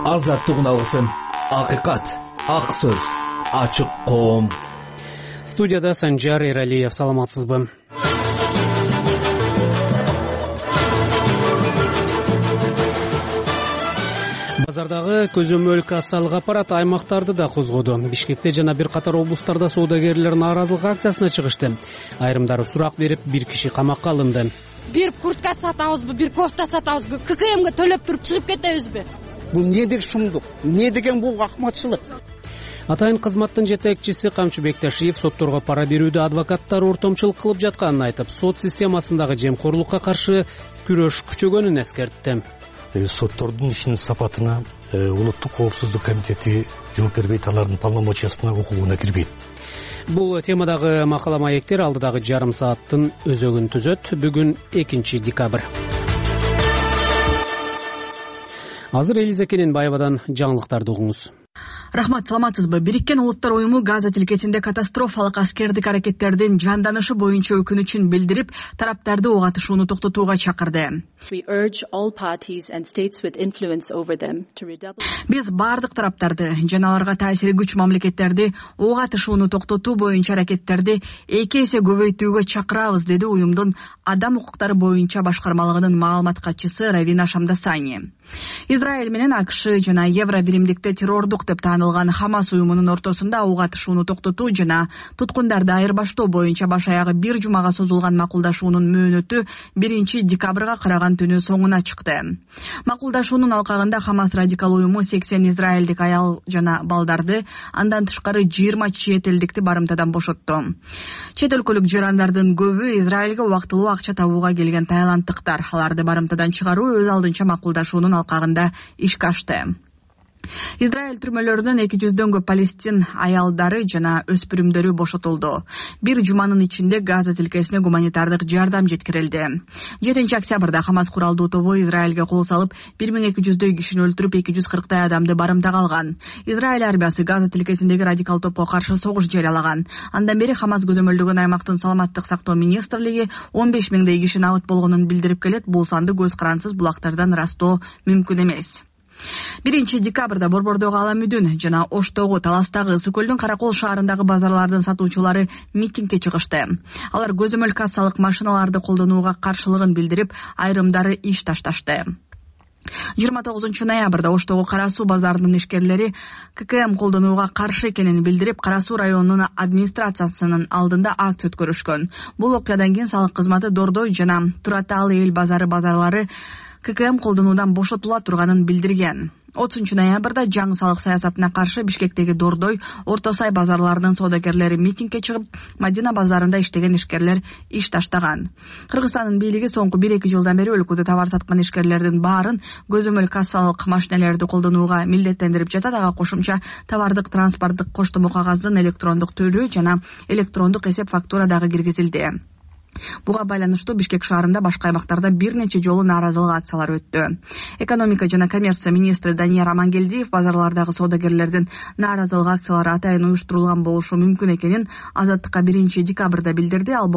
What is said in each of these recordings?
азаттыгын алсын. Акыйкат, ак сөз, ачык коом. Студияда Санжар Эралиев. Саламатсызбы? Базардагы көзөмөл кассалык аппарат аймактарды да козгоду. Бишкекте жана бир катар облустарда соодагерлер нааразылык акциясына чыгышты. Айрымдары сурак берип, бир киши камакка алынды. Бир куртка сатабызбы, бир кофта сатабызбы, ККМге төлөп туруп чыгып кетебизби? Бул не деген шумдук? Не деген бул акматчылык? Атайын кызматтын жетекчиси Камчы Бекташиев сотторго пара берүүдө адвокаттар ортомчулук кылып жатканын айтып, сот системасындагы жемкорлукка каршы күрөш күчөгөнүн эскертти. Соттордун ишинин сапатына Улуттук коопсуздук комитети жооп бербейт, алардын полномочиясына, укугуна кирбейт. Бул темадагы макала маектер алдыдагы жарым сааттын өзөгүн түзөт. Бүгүн 2 декабрь. Азыр Элиза Кененбаевадан жаңылыктарды угуңуз. Рахмат, саламатсызбы? Бириккен Улуттар уюму Газа тилкесинде катастрофалык аскердик аракеттердин жанданышы боюнча өкүнүчүн билдирип, тараптарды ок атышууну токтотууга чакырды. Биз бардык тараптарды жана аларга таасири күч мамлекеттерди ок атышууну токтотуу боюнча аракеттерди 2 эсе көбөйтүүгө чакырабыз, деди уюмдун адам укуктары боюнча башкармалыгынын маалымат катчысы Равина Шамдасани. Израиль менен АКШ жана Евро биримдикте террордук деп таанылган Хамас уюмунун ортосунда ок атышууну токтотуу жана туткундарды айырбаштоо боюнча баш аягы 1 жумага созулган макулдашуунун мөөнөтү 1 декабрга караган түнү соңуна чыкты. Макулдашуунун алкагында Хамас радикал уюму 80 израилдик аял жана балдарды, андан тышкары 20 чет элдикти барымтадан бошотту. Чет өлкөлүк жарандардын көбү Израилге убактылуу акча табууга келген таиланддыктар. Аларды барымтадан чыгаруу өз алдынча макулдашуунун алкагында ишке ашты. Израиль түрмөлөрүнөн 200дөн көп палестин аялдары жана өспүрүмдөрү бошотулду. Бир жуманын ичинде Газа тилкесине гуманитардык жардам жеткирилди. 7 октябрда Хамас куралдуу тобу Израилге кол салып, 1200дөй кишини өлтүрүп, 240 адамды барымтага алган. Израиль армиясы Газа тилкесиндеги радикал топко каршы согуш жарыялаган. Андан бери Хамас көзөмөлдөгөн аймактын саламаттык сактоо министрлиги 15 миңдей киши абыт болгонун билдирип келет. Бул санды көз карансыз булактардан ырастоо мүмкүн эмес. 1 декабрда Борбордогу Аламүдүн жана Оштогу, Таластагы, Ысык көлдүн Каракол шаарындагы базарлардын сатуучулары митингге чыгышты. Алар көзөмөл кассалык машиналарды колдонууга каршылыгын билдирип, айрымдары иш ташташты. 29 ноябрда Оштогу Кара Суу базарынын ишкерлери ККМ колдонууга каршы экенин билдирип, Кара Суу районунун администрациясынын алдында акция өткөрүшкөн. Бул окуядан кийин салык кызматы Дордой жана Тураталы эл базарлары ККМ колдонуудан бошотула турганын билдирген. 30 ноябрда жаңы салык саясатына каршы Бишкектеги Дордой, Орто Сай базарларынын соодагерлери митингге чыгып, Мадина базарында иштеген ишкерлер иш таштаган. Кыргызстандын бийлиги соңку 1-2 жылдан бери өлкөдө товар саткан ишкерлердин баарын көзөмөл кассалык машинелерди колдонууга милдеттендирип жатат. Ага кошумча товардык транспорттук коштомо кагаздын электрондук төлөө жана электрондук эсеп фактура дагы киргизилди. Буга байланыштуу Бишкек шаарында башка аймактарда бир нече жолу нааразылык акциялары өттү. Экономика жана коммерция министри Данияр Амангелдиев базарлардагы соодагерлердин нааразылык акциялары атайын уюштурулган болушу мүмкүн экенин Азаттыкка 1 декабрда билдирди. Ал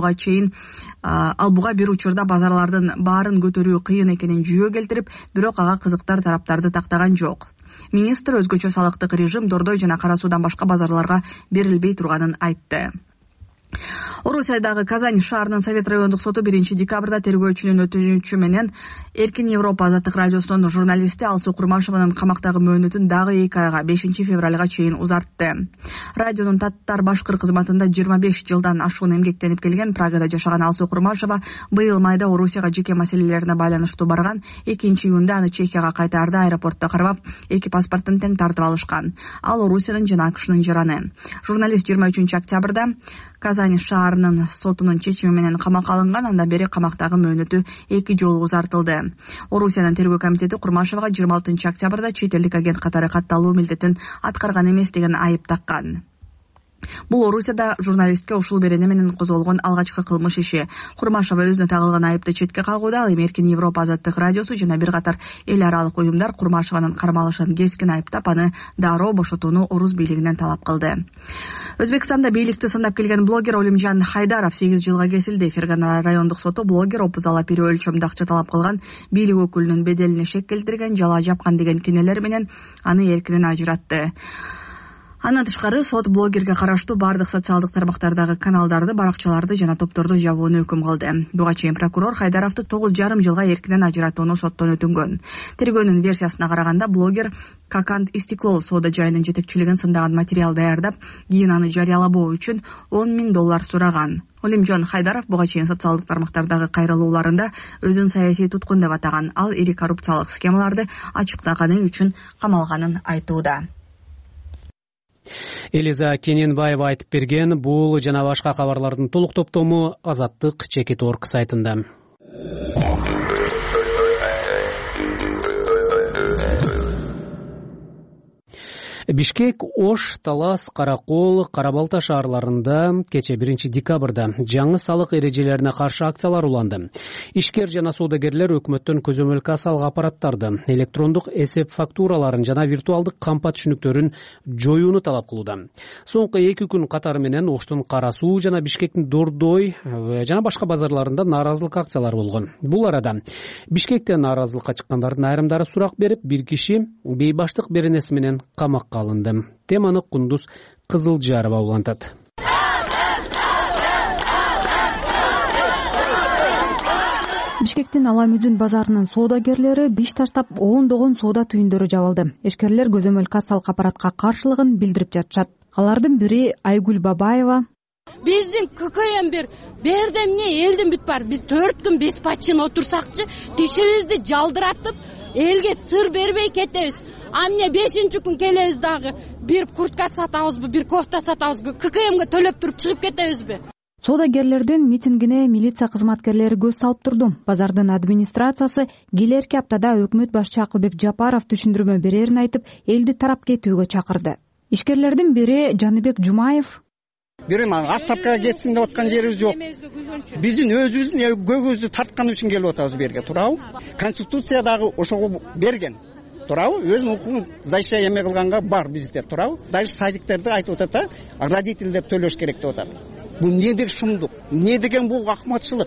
буга бир учурда базарлардын баарын көтөрүү кыйын экенин жүйө келтирип, бирок ага кызыктар тараптарды тактаган жок. Министр өзгөчө салыктык режим Дордой жана Кара Суудан башка базарларга берилбей турганын айтты. Орусиядагы Казань шаарынын Совет райондук соту 1 декабрда тергөөчүнүн өтүнүчү менен Эркин Европа азаттык радиосунун журналисти Алсуу Курмашеванын камактагы мөөнөтүн дагы 2 айга 5 февралга чейин узартты. Радионун Таттар башкыр кызматында 25 жылдан ашуун эмгектенип келген Прагада жашаган Алсуу Курмашева быйыл майда Орусияга жеке маселелерине байланыштуу барган. 2 июнда аны Чехияга кайтаарда аэропортто кармап, 2 паспорттун тең тартып алышкан. Ал Орусиянын жана АКШнын жараны. Журналист 23 октябрда Казань шаарынын сотунун чечими менен камакка алынган. Андан бери камактагы мөөнөтү 2 жолу узартылды. Орусиянын тергөө комитети Курмашевага 26 октябрда чет элдик агент катары катталуу милдетин аткарган эмес деген айып таккан. Бул Орусияда журналистке ушул берене менен козголгон алгачкы кылмыш иши. Курмашева өзүнө тагылган айыпты четке кагууда. Ал эми Эркин Европа азаттык радиосу жана бир катар эл аралык уюмдар Курмашеванын кармалышын кескин айыптап, аны дароо бошотууну Орус бийлигинен талап кылды. Өзбекстанда бийликти сындап келген блогер Олимжан Хайдаров 8 жылга кесилди. Фергана райондук соту блогер опузалап ири өлчөмдө акча талап кылган, бийлик өкүлүнүн беделине шек келтирген, жала жапкан деген кинелер менен аны эркинен ажыратты. Андан тышкары сот блогерге караштуу бардык социалдык тармактардагы каналдарды, баракчаларды жана топторду жабууну өкүм кылды. Буга чейин прокурор Хайдаровду 9,5 жылга эркинен ажыратууну соттон өтүнгөн. Тергөөнүн версиясына караганда блогер Какант Истиклол соода жайынын жетекчилигин сындаган материал даярдап, кийин аны жарыялабоо үчүн $10,000 сураган. Олимжан Хайдаров буга чейин социалдык тармактардагы кайрылууларында өзүн саясий туткун деп атаган. Ал ири коррупциялык схемаларды ачыктаганы үчүн камалганын айтууда. Элиза Кененбаева айтып берген. Бул жана башка кабарлардын толук топтому Азаттык Чекит.org сайтында. Бишкек, Ош, Талас, Каракол, Кара-Балта шаарларында кече 1 декабрда жаңы салык эрежелерине каршы акциялар уланды. Ишкер жана соодагерлер өкмөттөн көзөмөл кассалык аппараттарды, электрондук эсеп фактураларын жана виртуалдык кампа түшүнүктөрүн жоюуну талап кылууда. Соңку 2 күн катары менен Оштун Кара Суу жана Бишкектин Дордой жана башка базарларында нааразылык акциялары болгон. Бул арада Бишкекте нааразылыкка чыккандардын айрымдары сурак берип, бир киши бейбаштык беренеси менен камакка алынды. Теманы Кундуз Кызылжарова улантат. Бишкектин Аламүдүн базарынын соодагерлери биш таштап ондогон соода түйүндөрү жабылды. Эшкерлер көзөмөл кассалык аппаратка каршылыгын билдирип жатышат. Алардын бири Айгүл Бабаева. Биздин ККМ берде эмне элдин бүт бар. Биз 4 күн беспачин отурсакчы, тишибизди жалдыратып, элге сыр бербей кетебиз. Амне 5-чи күн келебиз дагы бир куртка сатабызбы, бир кофта сатабызбы, ККМге төлөп туруп чыгып кетебизби? Соодагерлердин митингине милиция кызматкерлери көз салып турду. Базардын администрациясы келерки аптада өкмөт башчы Акылбек Жапаров түшүндүрмө берерин айтып, элди тарап кетүүгө чакырды. Ишкерлердин бири Жаныбек Жумаев. Бирим астапкага кетсин деп аткан жерибиз жок. Биздин өзүбүздүн көгүбүздү тарткан үчүн келип атабыз берге, туурабы? Конституция дагы ошого берген. Туурабы? Өзүнүн укугун зайша эме кылганга бар бизде, туурабы? Даже садиктерди айтып атат, родительдер төлөш керек деп атат. Бул эмне деген шумдук? Эмне деген бул акматчылык?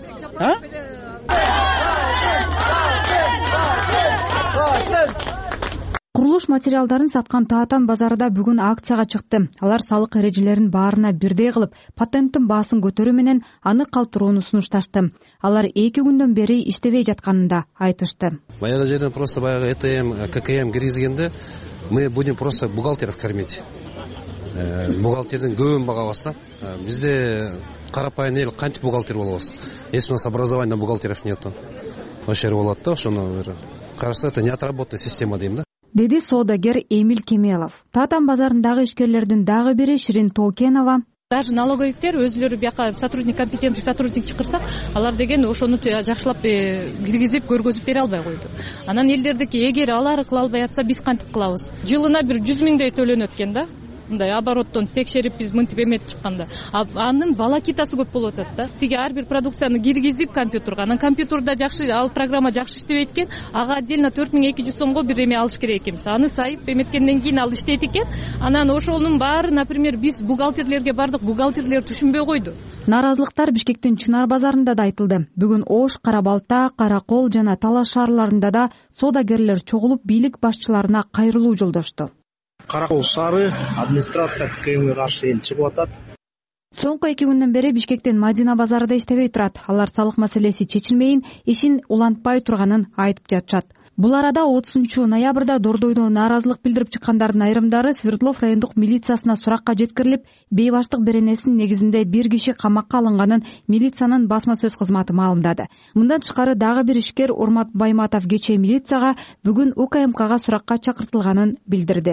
Курулуш материалдарын саткан Таатан базарында бүгүн акцияга чыкты. Алар салык эрежелерин баарына бирдей кылып, патенттин баасын көтөрүү менен аны калтырууну сунушташты. Алар 2 күндөн бери иштебей жатканын да айтышты. Баягы жерден просто баягы ЭТМ, ККМ киргизгенде мы будем просто бухгалтеров кормить. Бухгалтердин көбүн багабыз да. Бизде карапайым эл кантип бухгалтер болобуз? Если у нас образования бухгалтеров нету. Вообще болот да, ошону караса, это неотработанная система дейм да. Деди соодагер Эмиль Кемелов. Таатан базарындагы ишкерлердин дагы бири Ширин Тоокенова. Даже налоговиктер өзүлөрү бияка сотрудник, компетентный сотрудник чакырсак, алар деген ошону жакшылап киргизип көргөзүп бере албай койду. Анан элдердики эгер алар кыла албай атса, биз кантип кылабыз? Жылына бир 100.000 төлөнөт экен да. Мындай обороттон текшерип биз мынтип эметип чыкканда, анын волокитасы көп болуп атат да. Тиги ар бир продукцияны киргизип компьютерге, анан компьютерда жакшы, ал программа жакшы иштебейт экен, ага отдельно 4200 сомго бир эме алыш керек экенбиз. Аны сайып эметкенден кийин ал иштейт экен. Анан ошонун баары, например, биз бухгалтерлерге бардык, бухгалтерлер түшүнбөй койду. Нааразылыктар Бишкектин Чынар базарында да айтылды. Бүгүн Ош, Кара-Балта, Каракол жана Талас шаарларында да соодагерлер чогулуп бийлик башчыларына кайрылуу жолдошту. Каракол шаары администрация ККМге каршы эл чыгып атат. Соңку 2 күндөн бери Бишкектин Мадина базары да иштебей турат. Алар салык маселеси чечилмейин, ишин улантпай турганын айтып жатышат. Бул арада 30 ноябрда Дордойдо нааразылык билдирип чыккандардын айрымдары Свердлов райондук милициясына суракка жеткирилип, бейбаштык беренесинин негизинде бир киши камакка алынганын милициянын басма сөз кызматы маалымдады. Мындан тышкары дагы бир ишкер Урмат Байматов кечээ милицияга бүгүн УКМКга суракка чакыртылганын билдирди.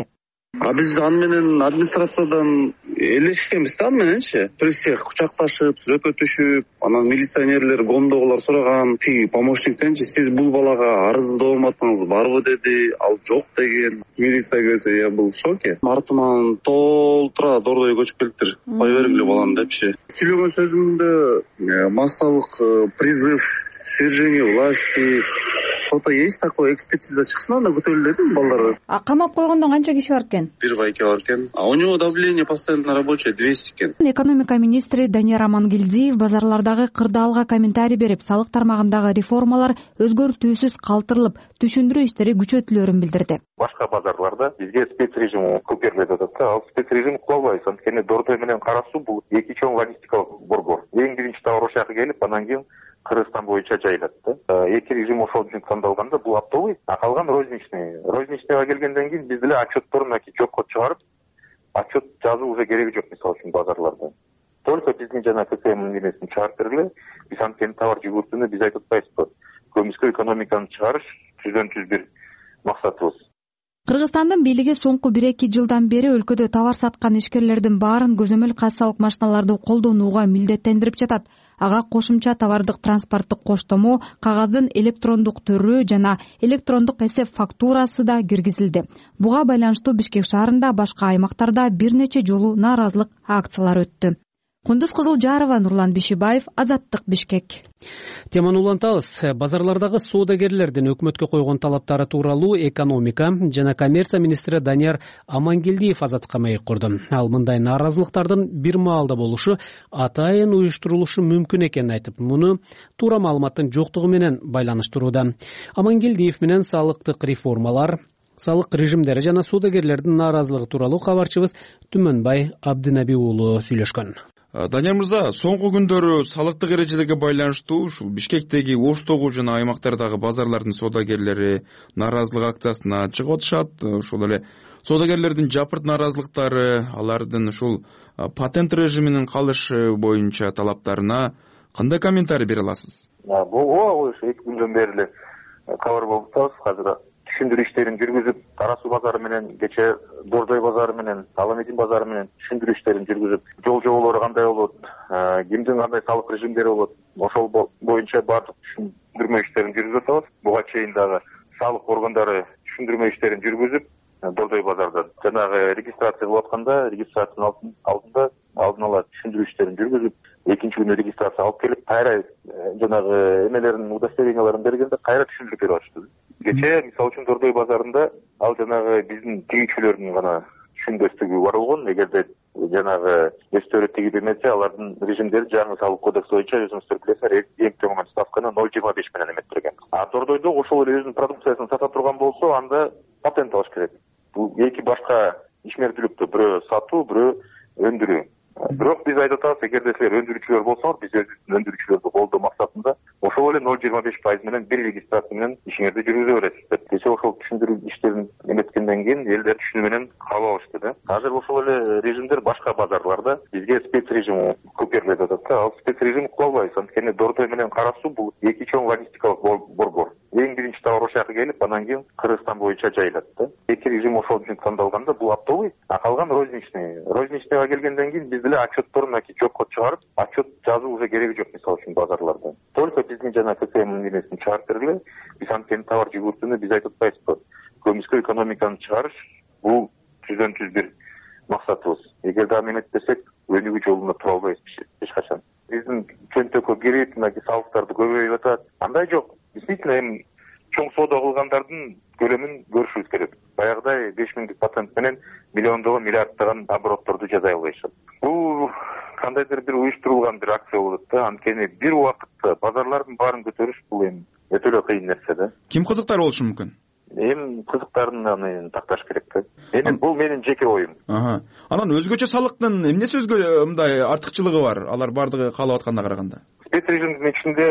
Биз аны менен администрациядан элешкенбиз да, аны мененчи. При всех кучакташып, сүрөккө түшүп, анан милиционерлер, гомдогулар сураган, тиги помощниктенчи сиз бул балага арыздоо маатыңыз барбы деди, ал жок деген. Милиция келсе, я был в шоке. Артыман толтура Дордойго көчүп келиптир. Кой бергиле баланы депчи. Сүйлөгөн сөзүмдө массалык призыв свержение власти. Что-то есть такое, экспертиза чыксын, анда күтөлүп дедим балдарга. Камап койгондо канча киши бар экен? 1-2 бар экен. У него давление постоянно рабочее 200 экен. Экономика министри Данияр Амангелдиев базарлардагы кырдаалга комментарий берип, салык тармагындагы реформалар өзгөртүүсүз калтырылып, түшүндүрүү иштери күчөтүлөөрүн билдирди. Башка базарларда бизге спецрежим көп берилет атат да, ал спецрежим кулабайбыз. Анткени Дордой менен Кара Суу бул эки чоң логистикалык борбор. Эң биринчи товар ошол жака келип, анан кийин Кыргызстан боюнча жайылат да. Эки режим ошол үчүн тандалганда бул оптовый, а калган розничный. Розничныйга келгенден кийин биз деле отчетторун жокко чыгарып, отчет жазуу уже кереги жок, мисалы үчүн базарларда. Только биздин жана ККМдин эмесин чыгарып бергиле, биз анткени товар жүгүртүүнү биз айтып атпайбызбы. Көмүскө экономиканы чыгарыш түздөн-түз бир максатыбыз. Кыргызстандын бийлиги соңку 1-2 жылдан бери өлкөдө товар саткан ишкерлердин баарын көзөмөл кассалык машиналарды колдонууга милдеттендирип жатат. Ага кошумча товардык транспорттук коштомо, кагаздын электрондук түрү жана электрондук эсеп фактурасы да киргизилди. Буга байланыштуу Бишкек шаарында башка аймактарда бир нече жолу нааразылык акциялары өттү. Кундуз Кызылжарова, Нурлан Бишибаев, Азаттык, Бишкек. Теманы улантабыз. Базарлардагы соодагерлердин өкмөткө койгон талаптары тууралуу экономика жана коммерция министри Данияр Амангелдиев Азаттыкка маек курду. Ал мындай нааразылыктардын бир маалда болушу атайын уюштурулушу мүмкүн экенин айтып, муну туура маалыматтын жоктугу менен байланыштырууда. Амангелдиев менен салыктык реформалар, салык режимдери жана соодагерлердин нааразылыгы тууралуу кабарчыбыз Түмөнбай Абдынаби уулу сүйлөшкөн. Данияр мырза, соңку күндөрү салыктык эрежелерге байланыштуу ушул Бишкектеги, Оштогу жана аймактардагы базарлардын соодагерлери нааразылык акциясына чыгып атышат. Ошол эле соодагерлердин жапырт нааразылыктары, алардын ушул патент режиминин калышы боюнча талаптарына кандай комментарий бере аласыз? Ооба, ушу 2 күндөн бери эле кабар болуп атабыз. Азыр түшүндүрүү иштерин жүргүзүп, Кара Суу базары менен, кече Дордой базары менен, Аламедин базары менен түшүндүрүү иштерин жүргүзүп, жол жоболору кандай болот, кимдин кандай салык режимдери болот, ошол боюнча баардык түшүндүрмө иштерин жүргүзүп атабыз. Буга чейин дагы салык органдары түшүндүрмө иштерин жүргүзүп, Дордой базарда жанагы регистрация кылып атканда, регистрациянын алдында алдын ала түшүндүрүү иштерин жүргүзүп, экинчи күнү регистрация алып келип, кайра жанагы эмелерин, удостоверенияларын бергенде кайра түшүндүрүп берип атышты. Кече, мисалы үчүн Дордой базарында ал жанагы биздин тигүүчүлөрдүн гана түшүнбөстүгү бар болгон. Эгерде жанагы өстөрү тигип эмесе, алардын режимдери жаңы салык кодекс боюнча өзүңүздөр билесиздер, эң төмөн ставканы 0,25 менен эметтирген. А Дордойдо ошол эле өзүнүн продукциясын сата турган болсо, анда патент алыш керек. Бул эки башка ишмердүүлүктү, бирөө сатуу, бирөө өндүрүү. Бирок биз айтып атабыз, эгерде силер өндүрүүчүлөр болсоңор, биз өзүбүздүн өндүрүүчүлөрдү колдоо максатында ошол эле 0,25% менен бир регистрация менен ишиңерди жүргүзө бересиздер. Кече ошол түшүндүрүү иштерин эметкенден кийин элдер түшүнүү менен кабыл алышты да. Азыр ошол эле режимдер башка базарларда бизге спецрежим көп берилет атат да. Ал спецрежим кулабайбыз. Анткени Дордой менен Кара Суу бул эки чоң логистикалык борбор. Эң биринчи товар ошол жака келип, анан кийин Кыргызстан боюнча жайылат да. Эки режим ошол үчүн тандалганда бул оптовый, а калган розничный. Розничныйга келгенден кийин биз деле отчетторун жокко чыгарып, отчет жазуу уже кереги жок, мисалы үчүн базарларда. Только биздин жана ККМдин эмесин чыгарып бергиле, биз анткени товар жүгүртүүнү биз айтып атпайбызбы. Көмүскө экономиканы чыгарыш бул түздөн-түз бир максатыбыз. Эгерде аны эметпесек, өнүгүү жолунда тура албайбыз эч качан. Биздин чөнтөккө кирип, салыктарды көбөйүп атат. Андай жок. Действительно, эми чоң соода кылгандардын көлөмүн көрүшүбүз керек. Баягыдай 5000 патент менен миллиондогон, миллиарддаган оборотторду жасай албайшат. Бул кандайдыр бир уюштурулган бир акция болот да. Анткени бир убакытта базарлардын баарын көтөрүш бул эми өтө эле кыйын нерсе да. Ким кызыктар болушу мүмкүн? Эми кызыктарын аны такташ керек да. Бул менин жеке оюм. Анан өзгөчө салыктын эмнеси өзгө мындай артыкчылыгы бар? Алар бардыгы каалап атканга караганда. Спецрежимдин ичинде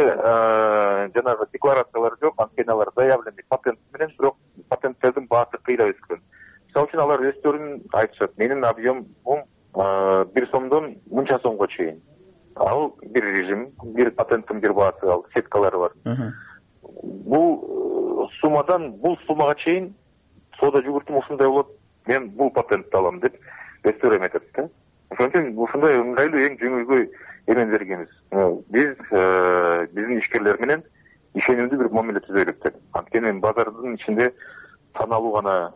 жанагы декларациялар жок, анткени алар заявленный патент менен, бирок патенттердин баасы кыйла өскөн. Мисалы үчүн алар өстөрүн айтышат. Менин объемум 1 сомдон мынча сомго чейин. Ал бир режим, бир патенттин бир баасы, ал сеткалары бар. Бул суммага чейин соода жүгүртүүм ушундай болот. мен бул патентти алам деп өстөрүп эметет да. Ошон үчүн ушундай ыңгайлуу эң жеңилгөй эмен бергенбиз. Биз биздин ишкерлер менен ишенимдүү бир мамиле түзөлүк деп. Анткени базардын ичинде саналуу гана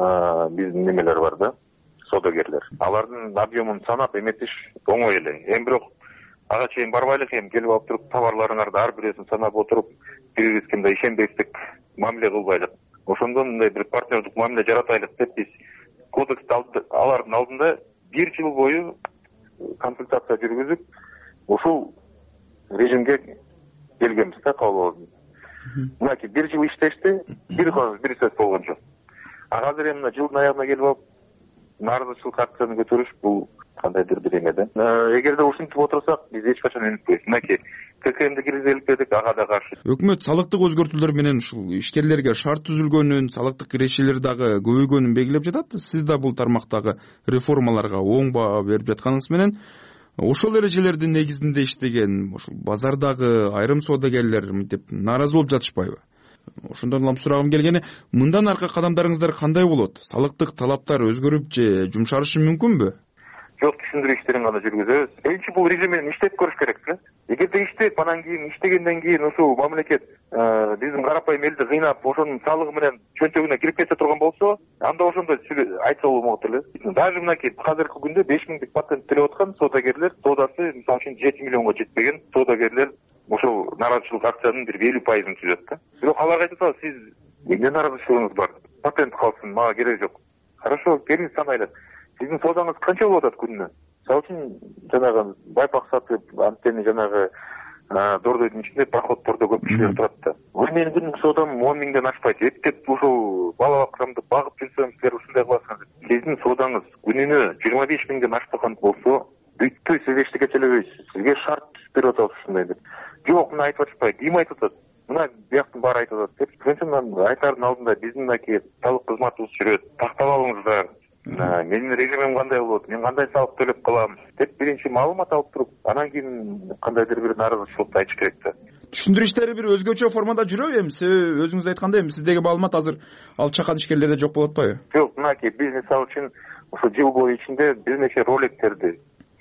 биздин немелер бар да, содагерлер. Алардын объемун санап эметиш оңой эле. Эми бирок ага чейин барбайлык, эми келип алып туруп товарларыңарды ар бирөөсүн санап отуруп, бири-бирибизге мындай ишенбестик мамиле кылбайлык. Ошондон мындай бир партнердик мамиле жаратайлык деп биз кодексти алардын алдында 1 жыл бою консультация жүргүзүп, ушул режимге келгенбиз да, кабыл алып. Мынакей 1 жыл иштешти, бир сөз болгон жок. Азыр эми жылдын аягына келип алып нааразычылык акцияны көтөрүш бул кандайдыр бир эме да. Эгерде ушинтип отурсак, биз эч качан өнүкпөйбүз. Мынакей ККМди киргизелик дедик, ага да каршы. Өкмөт салыктык өзгөртүүлөр менен ушул ишкерлерге шарт түзүлгөнүн, салыктык кирешелер дагы көбөйгөнүн белгилеп жатат. Сиз да бул тармактагы реформаларга оң баа берип жатканыңыз менен ошол эрежелердин негизинде иштеген ушул базардагы айрым соодагерлер мынтип нааразы болуп жатышпайбы? Ошондон улам сурагым келгени, мындан аркы кадамдарыңыздар кандай болот? Салыктык талаптар өзгөрүп же жумшарышы мүмкүнбү? Жок, түшүндүрүү иштерин гана жүргүзөбүз. Биринчи бул режим менен иштеп көрүш керек да. Эгерде иштеп, анан кийин иштегенден кийин ушул мамлекет биздин карапайым элди кыйнап, ошонун салыгы менен чөнтөгүнө кирип кете турган болсо, анда ошондой айтса болмок эле. Даже мынакей азыркы күндө 5000 патент төлөп аткан соодагерлер, соодасы мисалы үчүн 7 миллионго жетпеген соодагерлер ошол нааразычылык акциянын бир 50%-ын түзөт да. Бирок аларга айтат, сиз эмне нааразычылыгыңыз бар? Патент калсын, мага кереги жок. Хорошо, келиңиз санайлы. Сиздин соодаңыз канча болуп атат күнүнө? Мисалы үчүн жанагы байпак сатып, анткени жанагы дордойдун ичинде проходдордо көп кишилер турат да. Менин күнүмдүк соодам 10 миңден ашпайт. Эптеп ушул бала бакырамды багып жүрсөм, силер ушундай кыласыңар. Сиздин соодаңыз күнүнө 25 миңден ашпаган болсо, бүттү, сиз эчтеке төлөбөйсүз. Сизге шарт берип атабыз ушундай деп. Жок, мына айтып атышпай, ким айтып атат? Мына бияктын баары айтып атат деп. Ошондон айтардын алдында биздин мынакей салык кызматыбыз жүрөт. Тактап алыңыздар. Менин режимим кандай болот, мен кандай салык төлөп калам деп биринчи маалымат алып туруп, анан кийин кандайдыр бир нааразычылыкты айтыш керек да. Түшүндүрүү иштери бир өзгөчө формада жүрөбү эми? Өзүңүз айткандай, эми сиздеги маалымат азыр ал чакан ишкерлерде жок болуп атпайбы? Жок, мынакей биз мисалы үчүн ошо жыл бою ичинде бир нече роликтерди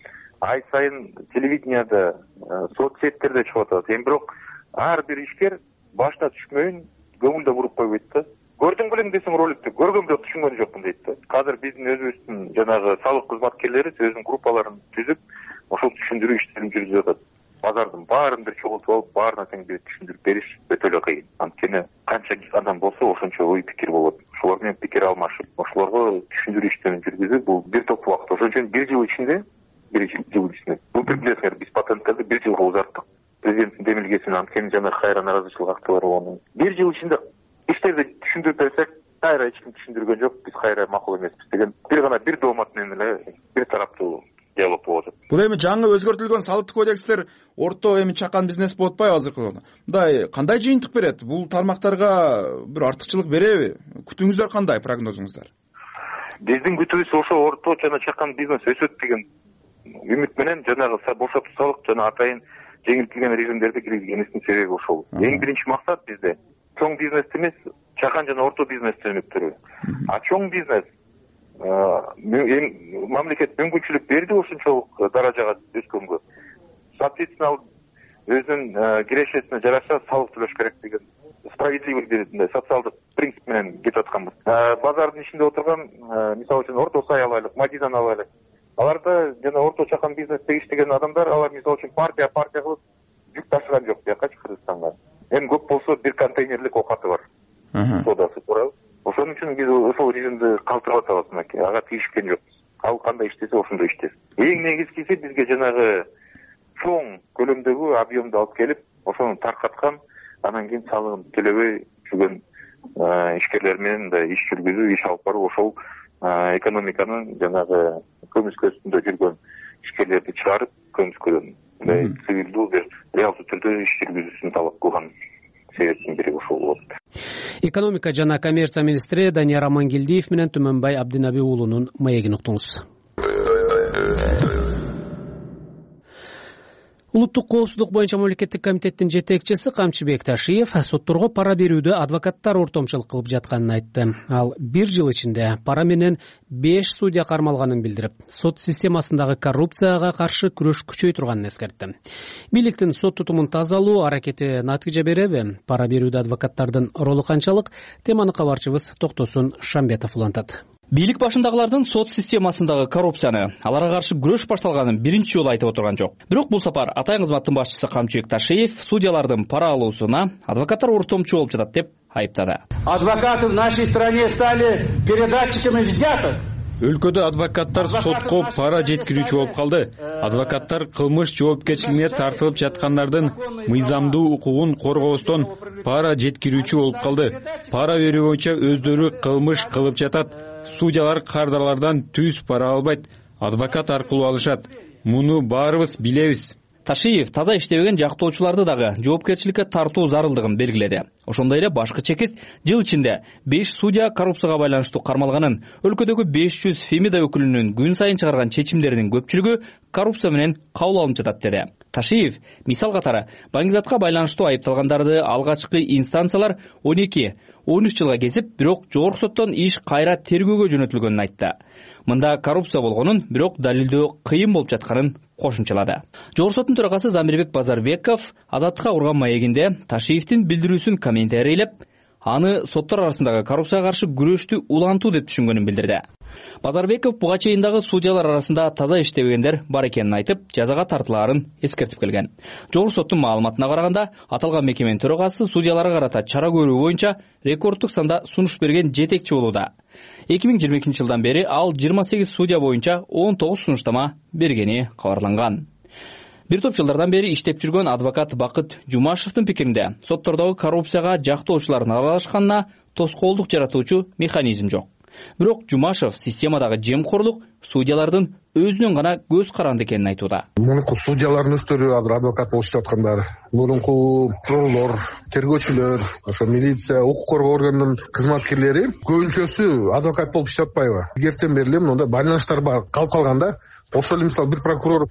ай сайын телевиденияда, соцсеттерде чыгып атат. Эми бирок ар бир ишкер башына түшмөйүн көңүлдө буруп койбойт да. Көрдүң белең десең роликти, көргөм бирок түшүнгөн жокмун дейт да. Азыр биздин өзүбүздүн жанагы салык кызматкерлери өзүнүн группаларын түзүп, ошол түшүндүрүү иштерин жүргүзүп атат. Базардын баарын бир чогултуп алып, баарына тең бир түшүндүрүп бериш өтө эле кыйын. Анткени канча адам болсо, ошончо ой пикир болот. Ошолор менен пикир алмашып, ошолорго түшүндүрүү иштерин жүргүзүп, бул бир топ убакыт. Ошон үчүн 1 жыл ичинде былтыр билесиңер, биз патенттерди 1 жылга узарттык. Президенттин демилгеси менен, анткени жана кайра нааразычылык акциялары болгондон 1 жыл ичинде иштерди түшүндүрүп берсек, кайра эч ким түшүндүргөн жок, биз кайра макул эмеспиз деген бир доомат менен эле бир тараптуу диалог болуп атат. Бул эми жаңы өзгөртүлгөн салыктык кодекстер орто эми чакан бизнес болуп атпайбы азыркы? Мындай кандай жыйынтык берет? Бул тармактарга бир артыкчылык береби? Күтүүңүздөр кандай, прогнозуңуздар? Биздин күтүүбүз ошо орто жана чакан бизнес өсөт деген үмүт менен жанагы бошотуу салык жана атайын жеңилтилген режимдерди киргизгенибиздин себеби ошол. Эң биринчи максат бизде чоң бизнести эмес, чакан жана орто бизнести өнүктүрүү. А чоң бизнес мамлекет мүмкүнчүлүк берди ушунчалык даражага өскөнгө. Соответственно, өзүнүн кирешесине жараша салык төлөш керек деген справедливый деген социалдык принцип менен кетип атканбыз. Базардын ичинде отурган, мисалы үчүн Орто Сай алайлык, Мадинаны алайлык. Аларда жана орто чакан бизнесте иштеген адамдар, алар мисалы үчүн партия кылып жүк ташыган жок биякачы Кыргызстанга. Эми көп болсо бир контейнерлик оокаты бар. Соодасы туурабы? Ошон үчүн биз ошол режимди калтырып атабыз мынакей. Ага тийишкен жокпуз. Ал кандай иштесе ошондой иштесин. Эң негизгиси бизге жанагы чоң көлөмдөгү объемду алып келип, ошону таркаткан, анан кийин салыгын төлөбөй жүргөн ишкерлер менен да иш жүргүзүү, иш алып баруу, ошол экономиканын жанагы көмүскө үстүндө жүргөн ишкерлерди чыгарып, көмүскөдөн цивилдүү бир реалдуу түрдө иш жүргүзүүсүн талап кылган себептин бири ошол болот. Экономика жана коммерция министри Данияр Амангелдиев менен Түмөнбай Абдинаби уулунун маегин уктуңуз. Улуттук коопсуздук боюнча мамлекеттик комитеттин жетекчиси Камчыбек Ташиев сотторго пара берүүдө адвокаттар ортомчулук кылып жатканын айтты. Ал 1 жыл ичинде пара менен 5 судья кармалганын билдирип, сот системасындагы коррупцияга каршы күрөш күчөй турганын эскертти. Бийликтин сот тутумун тазалоо аракети натыйжа береби? Пара берүүдө адвокаттардын ролу канчалык? Теманы кабарчыбыз Токтосун Шамбетов улантат. Бийлик башындагылардын сот системасындагы коррупцияны, аларга каршы күрөш башталганын биринчи жолу айтып отурган жок. Бирок бул сапар атайын кызматтын башчысы Камчыбек Ташиев судьялардын пара алуусуна адвокаттар ортомчу болуп жатат деп айыптады. Адвокаты в нашей стране стали передатчиками взяток. Өлкөдө адвокаттар сотко пара жеткирүүчү болуп калды. Адвокаттар кылмыш жоопкерчилигине тартылып жаткандардын мыйзамдуу укугун коргоостон пара жеткирүүчү болуп калды. Пара берүү боюнча өздөрү кылмыш кылып жатат. Судьялар кардарлардан түз пара албайт, адвокат аркылуу алышат. Муну баарыбыз билебиз. Ташиев таза иштебеген жактоочуларды дагы жоопкерчиликке тартуу зарылдыгын белгиледи. Ошондой эле башкы чекист жыл ичинде 5 судья коррупцияга байланыштуу кармалганын, өлкөдөгү 500 Фемида өкүлүнүн күн сайын чыгарган чечимдеринин көпчүлүгү коррупция менен кабыл алынып жатат деди. Ташиев мисал катары Баңгизатка байланыштуу айыпталгандарды алгачкы инстанциялар 12-13 жылга кесип, бирок жогорку соттон иш кайра тергөөгө жөнөтүлгөнүн айтты. Мында коррупция болгонун, бирок далилдөө кыйын болуп жатканын кошумчалады. Жогорку соттун төрагасы Замирбек Базарбеков Азаттыкка курган маегинде Ташиевдин билдирүүсүн комментарийлеп, аны соттор арасындагы коррупцияга каршы күрөштү улантуу деп түшүнгөнүн билдирди. Базарбеков буга чейин дагы судьялар арасында таза иштебегендер бар экенин айтып, жазага тартылаарын эскертип келген. Жогорку соттун маалыматына караганда, аталган мекеменин төрагасы судьяларга карата чара көрүү боюнча рекордтук санда сунуш берген жетекчи болууда. 2022 жылдан бери ал 28 судья боюнча 19 сунуштама бергени кабарланган. Бир топ жылдардан бери иштеп жүргөн адвокат Бакыт Жумашевдин пикиринде, соттордогу коррупцияга жактоочулардын аралашканына тоскоолдук жаратуучу механизм жок. Бирок Жумашев системадагы жемкорлук судьялардын өзүнүн гана көз каранды экенин айтууда. Мурунку судьялардын өздөрү азыр адвокат болуп аткандар, мурунку прокурор, тергөөчүлөр, ошо милиция, укук коргоо органынын кызматкерлери көбүнчөсү адвокат болуп иштеп атпайбы? Эртен бери эле мындай байланыштар калып калганда, ошол эле мисалы бир прокурор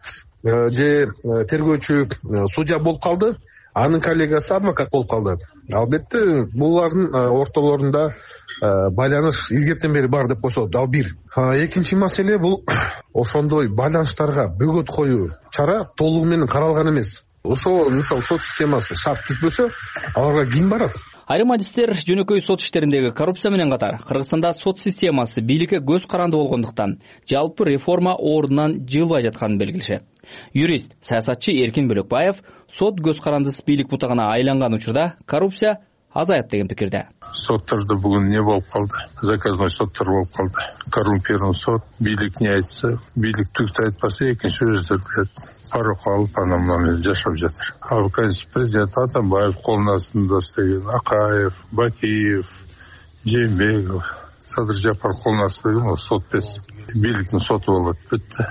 же тергөөчү судья болуп калды, анын коллегасы адвокат болуп калды. Албетте булардын ортолорунда байланыш илгертен бери бар деп койсок, ал бир. Экинчи маселе бул ошондой байланыштарга бөгөт коюу чара толугу менен каралган эмес. Ошо мисалы сот системасы шарт түзбөсө, аларга ким барат? Айрым адистер жөнөкөй сот иштериндеги коррупция менен катар Кыргызстанда сот системасы бийликке көз каранды болгондуктан жалпы реформа ордунан жылбай жатканын белгилешет. Юрист, саясатчы Эркин Бөлөкбаев сот көз карандысыз бийлик бутагына айланган учурда коррупция азайат деген пикирде. Соттордо бүгүн не болуп калды? Заказной соттор болуп калды. Коррумпированный сот, бийлик не айтса, бийлик түгү айтпаса, экинчи өздөрү билет. Пароко алып анан жашап жатыр. Ал президент Атамбаев колунун астында істеген, Акаев, Бакиев, Жээнбеков, Садыр Жапар колунун астында сот без. Бийликтин соту болот, бүтті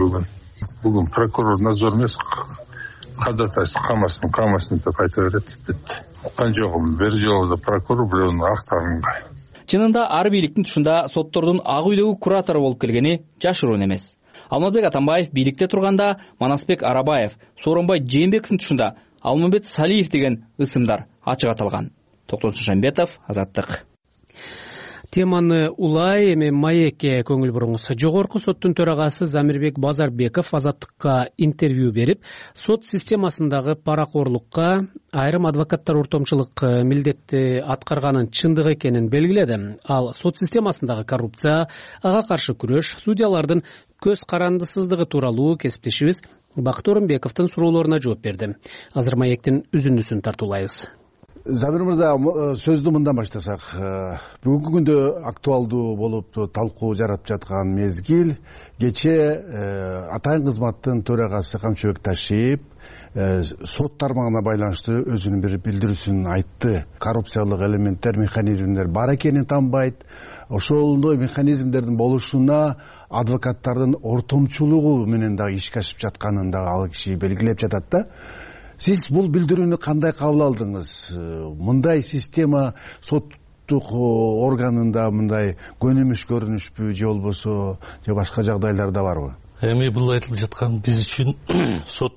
бүгүн прокурор надзор эмес, кадатайсы камасын деп айта берет, бүтті. Канжогум бир жолу прокурор бирөөнүн актарынга. Чынында ар бийликтин тушунда соттордун ак үйдөгү куратору болуп келгени жашыруун эмес. Алмазбек Атамбаев бийликте турганда Манасбек Арабаев, Сооронбай Жээнбековдин тушунда Алмамбет Салиев деген ысымдар ачык аталган. Токтосун Шамбетов, Азаттык. Теманы улай эми маекке көңүл буруңуз. Жогорку соттун төрагасы Замирбек Базарбеков Азаттыкка интервью берип, сот системасындагы паракорлукка айрым адвокаттар ортомчулук милдетти аткарганын чындык экенин белгиледи. Ал сот системасындагы коррупция, ага каршы күрөш, судьялардын көз карандысыздыгы тууралуу кесиптешибиз Бакыт Орунбековдун суроолоруна жооп берди. Азыр маектин үзүндүсүн тартуулайбыз. Замир мырза, сөздү мындан баштасак, бүгүнкү күндө актуалдуу болуп талкуу жаратып жаткан мезгил, кечээ атайын кызматтын төрагасы Камчыбек Ташиев сот тармагына байланыштуу өзүнүн бир билдирүүсүн айтты. Коррупциялык элементтер, механизмдер бар экенин танбайт. Ошондой механизмдердин болушуна адвокаттардын ортомчулугу менен дагы ишке ашып жатканын дагы ал киши белгилеп жатат да. Сиз бул билдирүүнү кандай кабыл алдыңыз? Мындай система соттук органында мындай көнүмүш көрүнүшпү же болбосо же башка жагдайларда барбы? Эми бул айтылып жаткан биз үчүн сот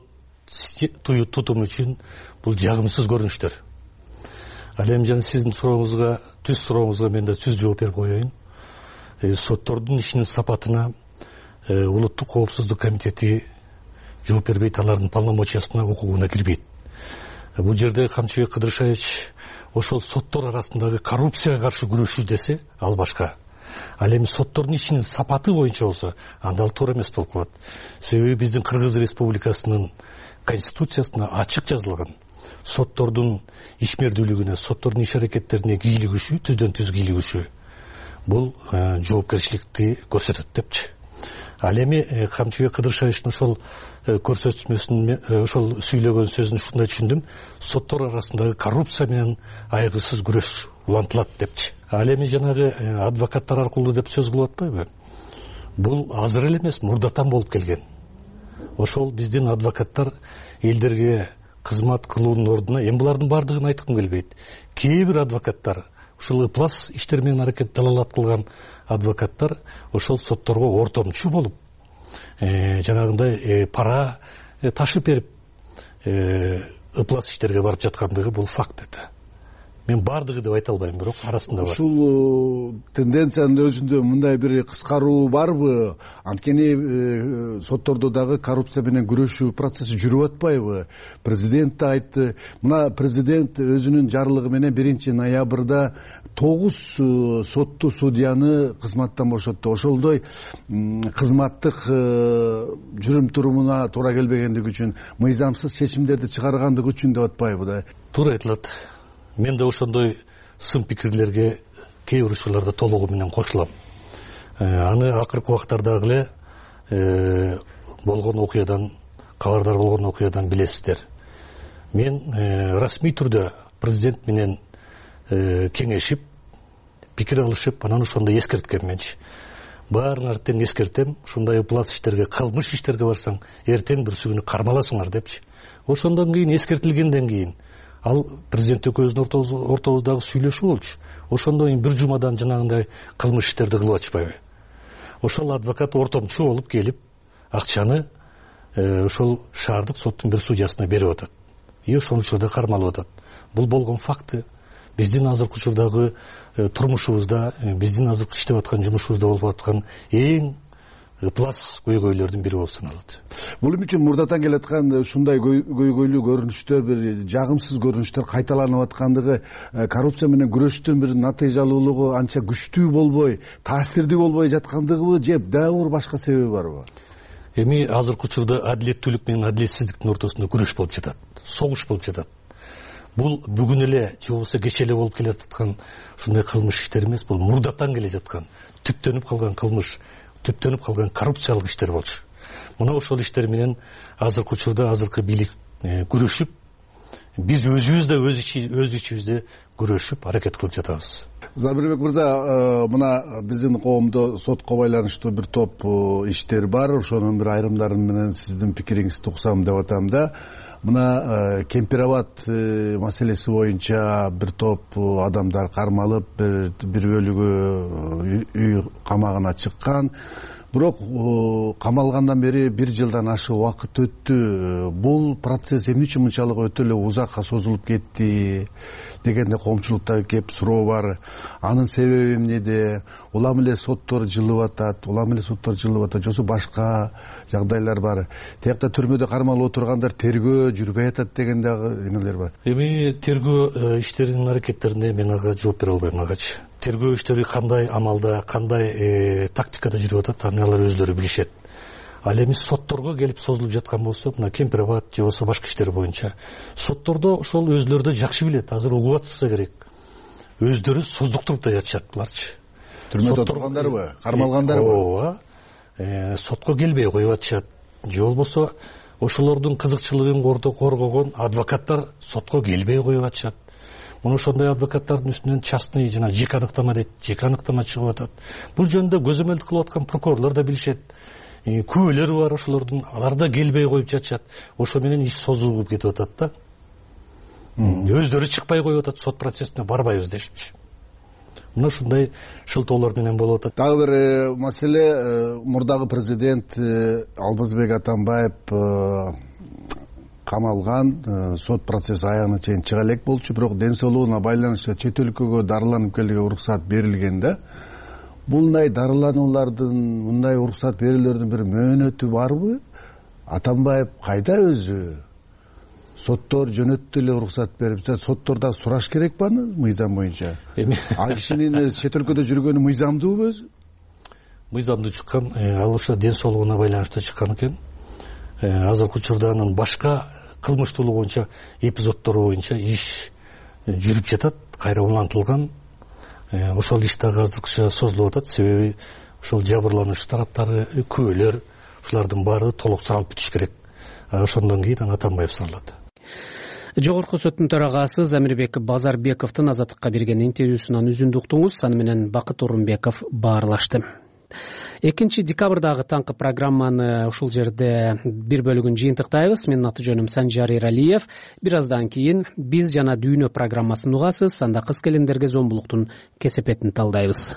тутум үчүн бул жагымсыз көрүнүштөр. Ал эми жана сиздин сурооңузга, түз сурооңузга мен да түз жооп берип коеюн. Соттордун ишинин сапатына Улуттук коопсуздук комитети жооп бербейт, алардын полномочиясына, укугуна кирбейт. Бул жерде Камчыбек Кыдыршевич ошол соттор арасындагы коррупцияга каршы күрөшүү десе, ал башка. Ал эми соттордун ишинин сапаты боюнча болсо, анда ал туура эмес болуп калат. Себеби биздин Кыргыз Республикасынын конституциясына ачык жазылган соттордун ишмердүүлүгүнө, соттордун иш аракеттерине кийлигишүү, түздөн түз кийлигишүү бул жоопкерчиликти көрсөтөт депчи. Ал эми Камчыбек Кыдыршевичтин ошол көрсөтмөсүн, ошол сүйлөгөн сөзүн ушундай түшүндүм: соттор арасындагы коррупция менен айгысыз күрөш улантылат депчи. Ал эми жанагы адвокаттар аркылуу деп сөз кылып атпайбы? Бул азыр эле эмес, мурдатан болуп келген. Ошол биздин адвокаттар элдерге кызмат кылуунун ордуна, эми булардын баардыгын айткым келбейт. Кээ бир адвокаттар, ушул ыплас иштер менен аракет далалат кылган адвокаттар ошол сотторго ортомчу болуп, жанагындай пара ташып берип ыплас иштерге барып жаткандыгы бул факт это. Мен бардыгы деп айта албайм, бирок арасында бар. Ушул тенденциянын өзүндө мындай бир кыскаруу барбы? Анткени соттордо дагы коррупция менен күрөшүү процесси жүрүп атпайбы? Президент да айтты. Мына президент өзүнүн жарлыгы менен 1-ноябрда 9 сотту судьяны кызматтан бошотту. Ошолдой кызматтык жүрүм турумуна туура келбегендиги үчүн, мыйзамсыз чечимдерди чыгаргандыгы үчүн деп атпайбы да? Туура айтылат. Мен да ошондой сын пикирлерге кээ бир учурларда толугу менен кошулам. Аны акыркы убактардагы эле болгон окуядан, кабардар болгон окуядан билесиздер. Мен расмий түрдө президент менен кеңешип, пикир алышып, анан ошондой эскерткенменчи. Баарыңарды тең эскертем, ушундай ыплас иштерге, кылмыш иштерге барсаң, эртең бүрсүгүнү кармаласыңар депчи. Ошондон кийин, эскертилгенден кийин, ал президент экөөбүздүн ортобуздагы сүйлөшүү болчу. Ошондон кийин бир жумадан жанагындай кылмыш иштерди кылып атышпайбы? Ошол адвокат ортомчу болуп келип, акчаны ошол шаардык соттун бир судьясына берип атат. Ошол учурда кармалып атат. Бул болгон факты. Биздин азыркы учурдагы турмушубузда, биздин азыркы иштеп аткан жумушубузда болуп аткан эң ыплас көйгөйлөрдүн бири болуп саналат. Бул үчүн мурдатан келаткан ушундай көйгөйлүү көрүнүштөр, бир жагымсыз көрүнүштөр кайталанып аткандыгы, коррупция менен күрөштүн бир натыйжалуулугу анча күчтүү болбой, таасирдүү болбой жаткандыгыбы, же дагы бир башка себеби барбы? Эми азыркы учурда адилеттүүлүк менен адилетсиздиктин ортосунда күрөш болуп жатат, согуш болуп жатат. Бул бүгүн эле же болбосо кечээ эле болуп келе жаткан ушундай кылмыш иштер эмес, бул мурдатан келе жаткан, түптөнүп калган кылмыш, түптөнүп калган коррупциялык иштер болчу. Мына ошол иштер менен азыркы учурда азыркы бийлик күрөшүп, биз өзүбүз да өз ичибизде күрөшүп аракет кылып жатабыз. Забирбек мырза, мына биздин коомдо сотко байланыштуу бир топ иштер бар. Ошонун бир айрымдарын менен сиздин пикириңизди уксам деп атам да. Мына Кемпирабад маселеси боюнча бир топ адамдар кармалып, бир бөлүгү үй камагына чыккан. Бирок камалгандан бери 1 жылдан ашык убакыт өттү. Бул процесс эмне үчүн мынчалык өтө эле узакка созулуп кетти дегенде коомчулукта кеп суроо бар. Анын себеби эмнеде? Улам эле соттор жылып атат, жосу башка жагдайлар бар. Тиякта түрмөдө кармалып отургандар тергөө жүрбөй атат деген дагы эмелер бар. Эми тергөө иштеринин аракеттерине мен ага жооп бере албайм агачы. Тергөө иштери кандай амалда, кандай тактикада жүрүп атат, аны алар өзлөрү билишет. Ал эми сотторго келип созулуп жаткан болсо, мына Кемпирабад же болбосо башка иштер боюнча соттордо ошол өзлөрү да жакшы билет, азыр угуп атышса керек. Өздөрү создуктуруп да жатышат буларчы. Түрмөдө отургандарбы, кармалгандарбы? Ооба. Сотко келбей коюп атышат. Же болбосо ошолордун кызыкчылыгын коргогон адвокаттар сотко келбей коюп атышат. Мына ошондой адвокаттардын үстүнөн частный жана жеке аныктама дейт, жеке аныктама чыгып атат. Бул жөнүндө көзөмөлдүк кылып аткан прокурорлор да билишет. Күбөлөр бар ошолордун, алар да келбей коюп жатышат. Ошо менен иш созулуп кетип атат да. Өздөрү чыкпай коюп атат, сот процессине барбайбыз дешипчи. Мына ушундай шылтоолор менен болуп атат. Дагы бир маселе, мурдагы президент Алмазбек Атамбаев камалган, сот процесси аягына чейин чыга элек болчу, бирок ден соолугуна байланыштуу чет өлкөгө дарыланып келүүгө уруксат берилген да. Мындай дарылануулардын, мындай уруксат берүүлөрдүн бир мөөнөтү барбы? Атамбаев кайда өзү? Соттор жөнөттү эле уруксат берип, соттордон сураш керек баны мыйзам боюнча? Ал кишинин чет өлкөдө жүргөнү мыйзамдуубу өзү? Мыйзамдуу чыккан, ал ошо ден соолугуна байланыштуу чыккан экен. Азыркы учурда анын башка кылмыштуулук боюнча эпизоддору боюнча иш жүрүп жатат, кайра улантылган. Ошол иш дагы азыркыча созулуп атат, себеби ошол жабырлануучу тараптары, күбөлөр, ушулардын баары толук сыралып бүтүш керек. Ошондон кийин Атамбаев сыралат. Жогорку соттун төрагасы Замирбек Базарбековдун Азаттыкка берген интервьюсунан үзүндү уктуңуз. Аны менен Бакыт Орунбеков баарлашты. 2 декабрдагы таңкы программаны ушул жерде бир бөлүгүн жыйынтыктайбыз. Менин аты жөнүм Санжар Эралиев. Бир аздан кийин биз жана дүйнө программасын угасыз. Анда кыз келиндерге зомбулуктун кесепетин талдайбыз.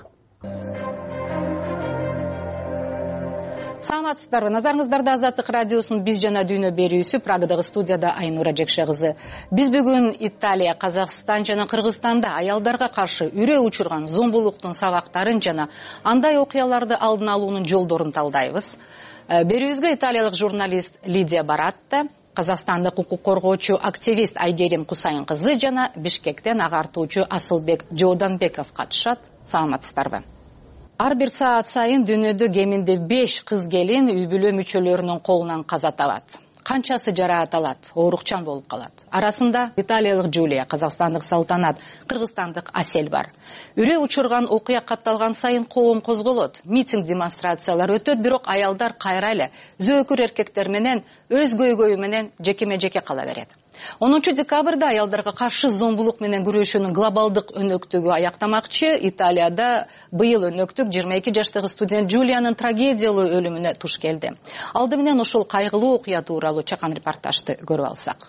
Саламатсыздарбы, назарыңыздарда Азаттык радиосунун биз жана дүйнө берүүсү. Прагадагы студияда Айнура Жекше кызы. Биз бүгүн Италия, Казакстан жана Кыргызстанда аялдарга каршы үрөө учурган зомбулуктун сабактарын жана андай окуяларды алдын алуунун жолдорун талдайбыз. Берүүбүзгө италиялык журналист Лидия Баратта, казакстандык укук коргоочу активист Айгерим Кусайын кызы жана Бишкектен агартуучу Асылбек Жооданбеков катышат. Саламатсыздарбы. Ар бир саат сайын дүйнөдө кеминде 5 кыз келин үй бүлө мүчөлөрүнүн колунан каза табат. Канчасы жараат алат, оорукчан болуп калат. Арасында италиялык Джулия, казакстандык Салтанат, кыргызстандык Асель бар. Үрөө учурган окуя катталган сайын коом козголот, митинг, демонстрациялар өтөт, бирок аялдар кайра эле зөөкүр эркектер менен өз көйгөйү менен жекеме-жеке кала берет. 10 декабрда аялдарга каршы зомбулук менен күрөшүүнүн глобалдык өнөктүгү аяктамакчы. Италияда быйыл өнөктүк 22 жаштагы студент Джулиянын трагедиялуу өлүмүнө туш келди. Алды менен ошол кайгылуу окуя тууралуу чакан репортажды көрүп алсак.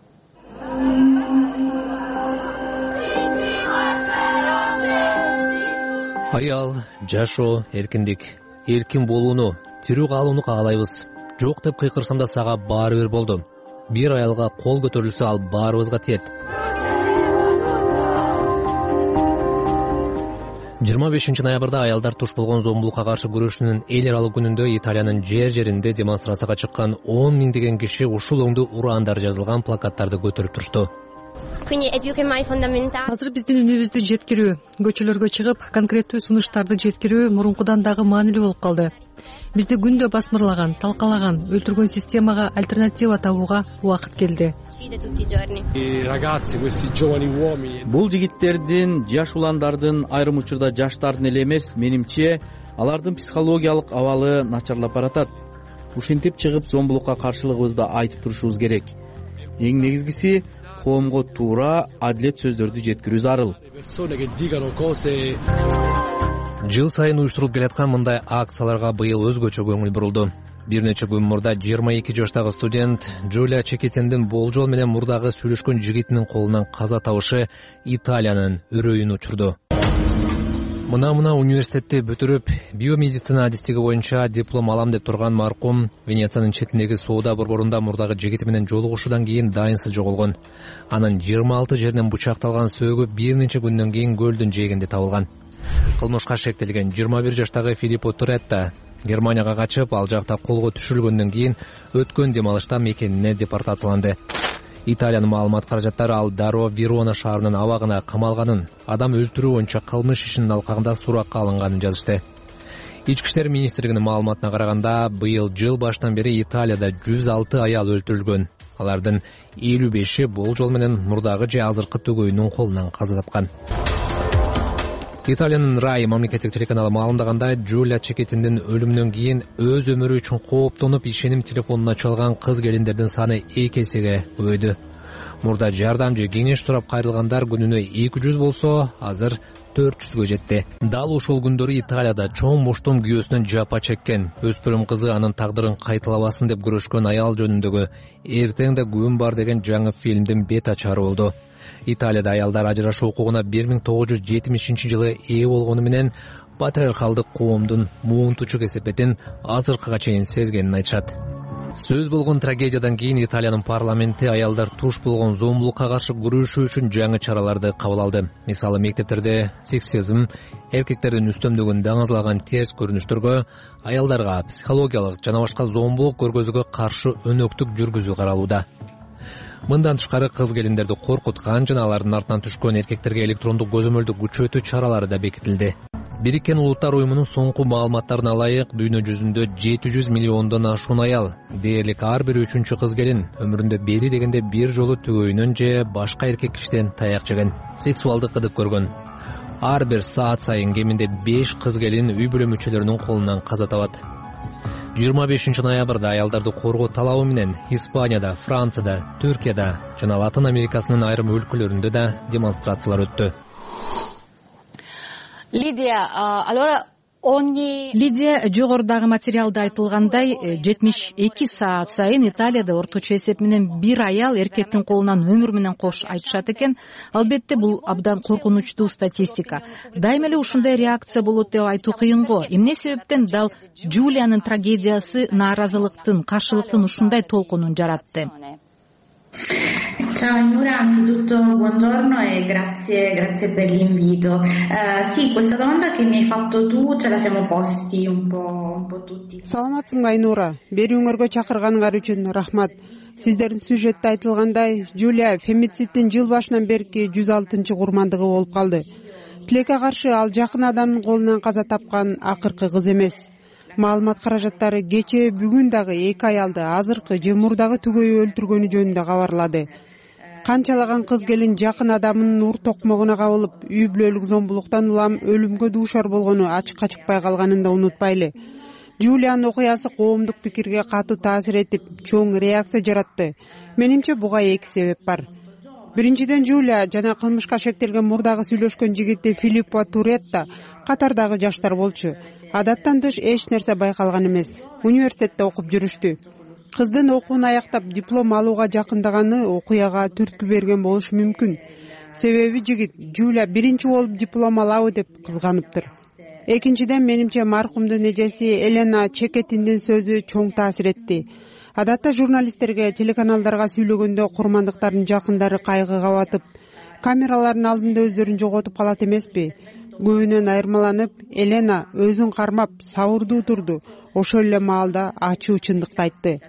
Аял, жашоо, эркиндик, эркин болууну, тирүү калууну каалайбыз. Жок деп кыйкырсам да сага баары бир болду. Бир аялга кол көтөрүлсө ал баарыбызга тиет. 25 ноябрда аялдар туш болгон зомбулукка каршы күрөшүүнүн эл аралык күнүндө Италиянын жер-жеринде демонстрацияга чыккан 10 миңдеген киши ушул оңдуу ураандар жазылган плакаттарды көтөрүп турушту. Азыр биздин үнүбүздү жеткирүү, көчөлөргө чыгып, конкреттүү сунуштарды жеткирүү мурункудан дагы маанилүү болуп калды. Бизди күндө басмырлаган, талкалаган, өлтүргөн системага альтернатива табууга убакыт келди. Бул жигиттердин, жаш уландардын, айрым учурда жаштардын эле эмес, менимче, алардын психологиялык абалы начарлап баратат. Ушинтип чыгып зомбулукка каршылыгыбызды айтып турушубуз керек. Эң негизгиси коомго туура, адилет сөздөрдү жеткирүү зарыл. Жыл сайын уюштурулуп келаткан мындай акцияларга быйыл өзгөчө көңүл бурулду. Бир нече күн мурда 22 жаштагы студент Джулия Чекетендин болжол менен мурдагы сүйлөшкөн жигитинин колунан каза табышы Италиянын үрөйүн учурду. Мына университетти бүтүрүп, биомедицина адистиги боюнча диплом алам деп турган маркум Венециянын четиндеги соода борборунда мурдагы жигити менен жолугушуудан кийин дайынсыз жоголгон. Анын 26 жеринен бычакталган сөөгү бир нече күндөн кийин көлдүн жээгинде табылган. Кылмышка шектелген 21 жаштагы Филиппо Туретта Германияга качып, ал жакта колго түшүрүлгөндөн кийин өткөн дем алышта мекенине депортацияланды. Италиянын маалымат каражаттары ал дароо Верона шаарынын абагына камалганын, адам өлтүрүү боюнча кылмыш ишинин алкагында суракка алынганын жазышты. Ички иштер министрлигинин маалыматына караганда, быйыл жыл башынан бери Италияда 106 аял өлтүрүлгөн. Алардын 55-и болжол менен мурдагы же азыркы төгөйүнүн колунан каза тапкан. Италиянын Рай мамлекеттик телеканалы маалымдаганда, Джулия Чекетиндин өлүмүнөн кийин өз өмүрү үчүн кооптонуп ишеним телефонуна чалган кыз келиндердин саны 2 эсеге көбөйдү. Мурда жардам же кеңеш сурап кайрылгандар күнүнө 200 болсо, азыр 400гө жетти. Дал ошол күндөрү Италияда чоң моштон күйөөсүнөн жапа чеккен, өспүрүм кызы анын тагдырын кайталабасын деп күрөшкөн аял жөнүндөгү «Эртең да күн бар» деген жаңы фильмдин бет ачары болду. Италияда аялдар ажырашуу укугуна 1970-жылы ээ болгону менен патриархалдык коомдун муунтучу кесепетин азыркыга чейин сезгенин айтышат. Сөз болгон трагедиядан кийин Италиянын парламенти аялдар туш болгон зомбулукка каршы күрөшүү үчүн жаңы чараларды кабыл алды. Мисалы, мектептерде сексизм, эркектердин үстөмдүгүн даңазлаган терс көрүнүштөргө, аялдарга психологиялык жана башка зомбулук көргөзүүгө каршы өнөктүк жүргүзүү каралууда. Мындан тышкары кыз келиндерди коркуткан жана алардын артынан түшкөн эркектерге электрондук көзөмөлдү күчөтүү чаралары да бекитилди. Бириккен Улуттар уюмунун соңку маалыматтарына ылайык, дүйнө жүзүндө 700 миллиондон ашуун аял, дээрлик ар бир 3-чү кыз келин өмүрүндө бери дегенде бир жолу төгөйүнөн же башка эркек кишиден таяк жеген, сексуалдык кыдык көргөн. Ар бир саат сайын кеминде 5 кыз келин үй бүлө мүчөлөрүнүн колунан каза табат. 25 ноябрда аялдарды коргоо талабы менен Испанияда, Францияда, Түркияда жана Латын Америкасынын айрым өлкөлөрүндө да демонстрациялар өттү. Лидия, жогорудагы материалда айтылгандай 72 саат сайын Италияда орточо эсеп менен бир аял эркектин колунан өмүр менен кош айтышат экен. Албетте бул абдан коркунучтуу статистика. Дайыма эле ушундай реакция болот деп айтуу кыйын го. Эмне себептен дал Джулиянын трагедиясы нааразылыктын, каршылыктын ушундай толкунун жаратты? Ciao Ainura, anzitutto buongiorno e grazie per l'invito. Sì, questa domanda che mi hai fatto tu ce la siamo posti un po' tutti. Саламатсың Айнура, берүүңөргө чакырганыңар үчүн рахмат. Сиздердин сюжетте айтылгандай, Жулия фемицидтин жыл башынан берки 106-чы курмандыгы болуп калды. Тилекке каршы ал жакын адамдын колунан каза тапкан акыркы кыз эмес. Маалымат каражаттары кечээ бүгүн дагы 2 аялды азыркы же мурдагы түгөйү өлтүргөнү жөнүндө кабарлады. Канчалаган кыз келин жакын адамынын ур токмогуна кабылып, үй бүлөлүк зомбулуктан улам өлүмгө дуушар болгону ачыкка чыкпай калганын да унутпайлы. Джулиянын окуясы коомдук пикирге катуу таасир этип, чоң реакция жаратты. Менимче буга 2 себеп бар. Биринчиден, Джулия жана кылмышка шектелген мурдагы сүйлөшкөн жигити Филиппо Туретта катардагы жаштар болчу. Адаттан тыш эч нерсе байкалган эмес. Университетте окуп жүрүштү. Кыздын окуун аяктап диплом алууга жакындаганы окуяга түрткү берген болушу мүмкүн. Себеби жигит Джулия биринчи болуп диплом алабы деп кызганыптыр. Экинчиден, менимче маркумдун эжеси Елена Чекетиндин сөзү чоң таасир этти. Адатта журналисттерге, телеканалдарга сүйлөгөндө курмандыктардын жакындары кайгыга батып, камералардын алдында өздөрүн жоготуп калат эмеспи? Көбүнөн айырмаланып, Елена өзүн кармап, сабырдуу турду. Ошол эле маалда ачуу чындыкты айтты.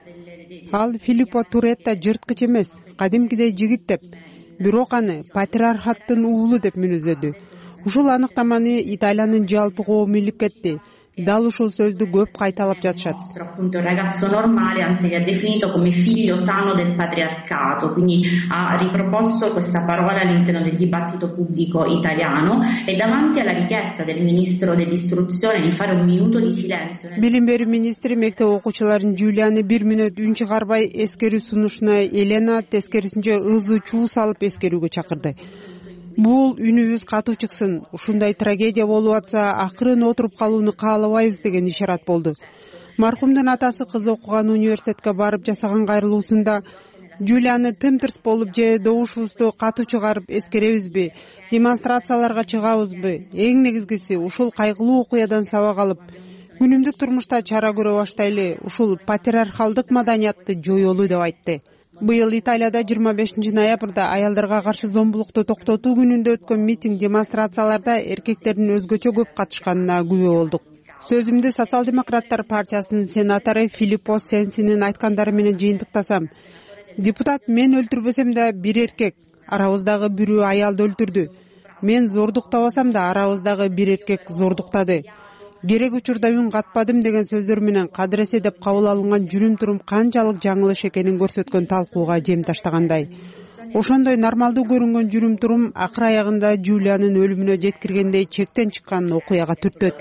Ал Филиппо Туретта жырткыч эмес, кадимкидей жигит деп, бирок аны патриархаттын уулу деп мүнөздөдү. Ушул аныктаманы Италиянын жалпы коому илип кетти. Dal ушул сөздү көп кайталап жатышат. Appunto un ragazzo normale, anzi ha definito come figlio sano del patriarcato, quindi ha riproposto questa parola all'interno del dibattito pubblico italiano e davanti alla richiesta del ministro dell'istruzione di fare un minuto di silenzio. Билим берүү министри мектеп окуучуларын Джулияны 1 мүнөт үн чыгарбай эскерүү сунушуна Елена тескерисинче ызы чуу салып эскерүүгө чакырды. Бул үнүбүз катуу чыксын, ушундай трагедия болуп атса, акырын отуруп калууну каалабайбыз деген ишарат болду. Маркумдун атасы кызы окуган университетке барып жасаган кайрылуусунда Джулияны тым-тырс болуп же добушубузду катуу чыгарып эскеребизби, демонстрацияларга чыгабызбы? Эң негизгиси ушул кайгылуу окуядан сабак алып, күнүмдүк турмушта чара көрө баштайлы, ушул патриархалдык маданиятты жоёлу деп айтты. Быйыл Италияда 25 ноябрда аялдарга каршы зомбулукту токтотуу күнүндө өткөн митинг демонстрацияларда эркектердин өзгөчө көп катышканына күбө болдук. Сөзүмдү Социал-демократтар партиясынын сенатору Филиппо Сенсинин айткандары менен жыйынтыктасам. Депутат мен өлтүрбөсөм да бир эркек, арабыздагы бирөө аялды өлтүрдү. Мен зордуктабасам да арабыздагы бир эркек зордуктады. Керек учурда үн катпадым деген сөздөр менен кадыресе деп кабыл алынган жүрүм-турум канчалык жаңылыш экенин көрсөткөн талкууга жем таштагандай. Ошондой нормалдуу көрүнгөн жүрүм-турум акыр аягында Джулиянын өлүмүнө жеткиргендей чектен чыккан окуяга түртөт.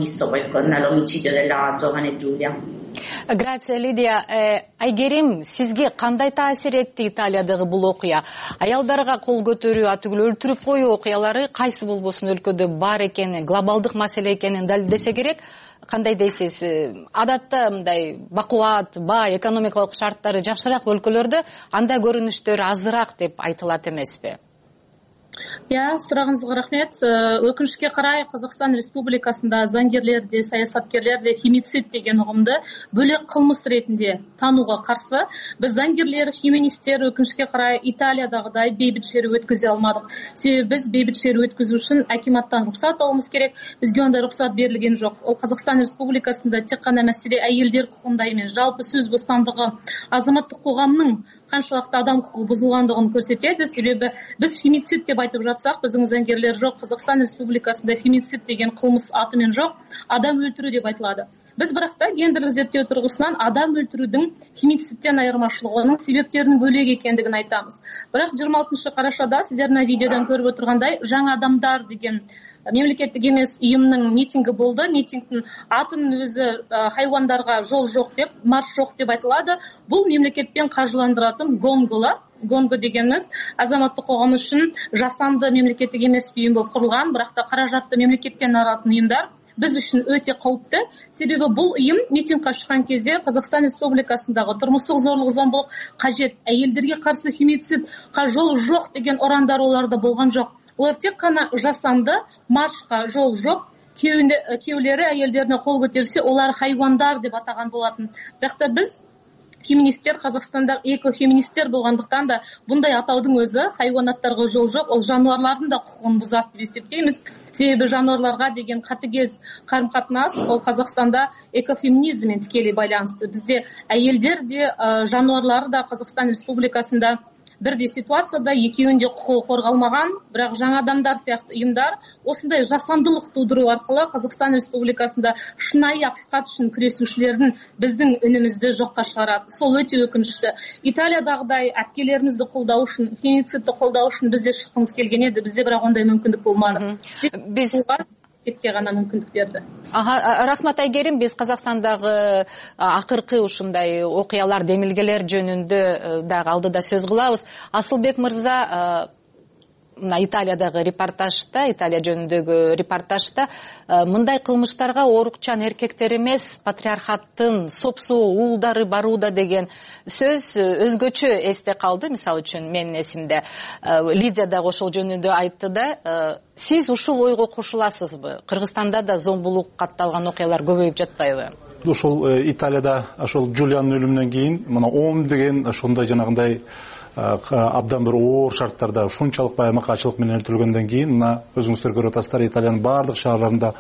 Grazie Lidia. Айгерим, сизге кандай таасир этти Италиядагы бул окуя? Аялдарга кол көтөрүү, атүгүл өлтүрүп коюу окуялары кайсы болбосун өлкөдө бар экени, глобалдык маселе экенин далилдесе керек. Кандай дейсиз? Адатта мындай бакубат, бай, экономикалык шарттары жакшыраак өлкөлөрдө андай көрүнүштөр азыраак деп айтылат эмеспи? Сурагыңызга рахмет. Өкүнүчкө карай Казакстан Республикасында заңгерлерди, саясаткерлерди фемицид деген угумду бөлөк кылмыш ретинде таанууга каршы. Биз заңгерлер, феминисттер өкүнүчкө карай Италиядагыдай бейбит шеру өткөзө алмадык. Себеби биз бейбит шеру өткөзүү үчүн акиматтан уруксат алабыз керек. Бизге андай уруксат берилген жок. Ол Казакстан Республикасында тек гана маселе айелдер укугунда эмес, жалпы сөз бостандыгы, азаматтык коомдун канчалыкты адам укугу бузулгандыгын көрсөтөт. Себеби биз фемицид деп айтып жатсак, биздин заңгерлер жок. Казакстан Республикасында фемицид деген кылмыш аты менен жок, адам өлтүрүү деп айтылады. Биз биракта гендерлик зерттөө тургусунан адам өлтүрүүдүн фемицидден айырмачылыгынын себептеринин бөлек экендигин айтабыз. Бирок 26-карашада сиздердин видеодон көрүп отургандай жаңы адамдар деген мемлекеттик эмес уюмдун митинги болду. Митингдин атынын өзү хайвандарга жол жок деп, марш жок деп айтылады. Бул мемлекеттен каржыландыратын Гонго дегенimiz азаматтык коом үчүн жасанды мемлекеттик эмес уюм болуп курулган, бирок да каражатты мемлекеттен алатын уюмдар. Биз үчүн өтө кооптуу. Себеби бул уюм митингге чыккан кезде Казакстан Республикасындагы турмуштук зорлук, зомбулук кажет, айелдерге каршы фемицидка жол жок деген орандар оларда болгон жок. Олар тек гана жасанды маршка жол жок, күйөөлөрү айелдерине кол көтөрсө, олар хайвандар деп атаган болатын. Бирок да биз феминисттер Казакстанда эко-феминисттер болгондуктан да bunday атаудун өзү хайванаттарга жол жок, ол жануарлардын да укугун бузат деп эсептейбиз. Себеби жануарларга деген катыгез карым-катнаш ол Казакстанда экофеминизм менен тикелей байланыштуу. Бизде айелдер де, жануарлар да Казакстан Республикасында бирдей ситуацияда экөөнүн укугу корголмаган, бирок жаңы адамдар сыяктуу уюмдар осындай жасандылык туудуруу аркылуу Казакстан Республикасында шынайы акыйкат үчүн күрөшүүчүлөрдүн биздин үнүмүздү жокко чыгарат. Сол өтө өкүнүчтүү. Италиядагыдай апкелерибизди колдоо үчүн, фемицидди колдоо үчүн бизде чыккыбыз келген эди. Бизде бирок андай мүмкүндүк болмады. Биз кетке гана мүмкүндүк берди. Рахмат Айгерим, биз Казакстандагы акыркы ушундай окуялар, демилгелер жөнүндө дагы алдыда сөз кылабыз. Асылбек мырза, Италиядагы репортажда, Италия жөнүндөгү репортажда мындай кылмыштарга орукчан эркектер эмес, патриархаттын сопсуу уулдары барууда деген сөз өзгөчө эсте калды. Мисалы үчүн менин эсимде Лидия дагы ошол жөнүндө айтты да. Сиз ушул ойго кошуласызбы? Кыргызстанда да зомбулук катталган окуялар көбөйүп жатпайбы? Ошол Италияда ошол Джулианын өлүмүнөн кийин мына 10 деген ошондой жанагындай абдан бир оор шарттарда ушунчалык байырмакачылык менен өлтүрүлгөндөн кийин мына өзүңүздөр көрүп атасыздар, Италиянын баардык шаарларында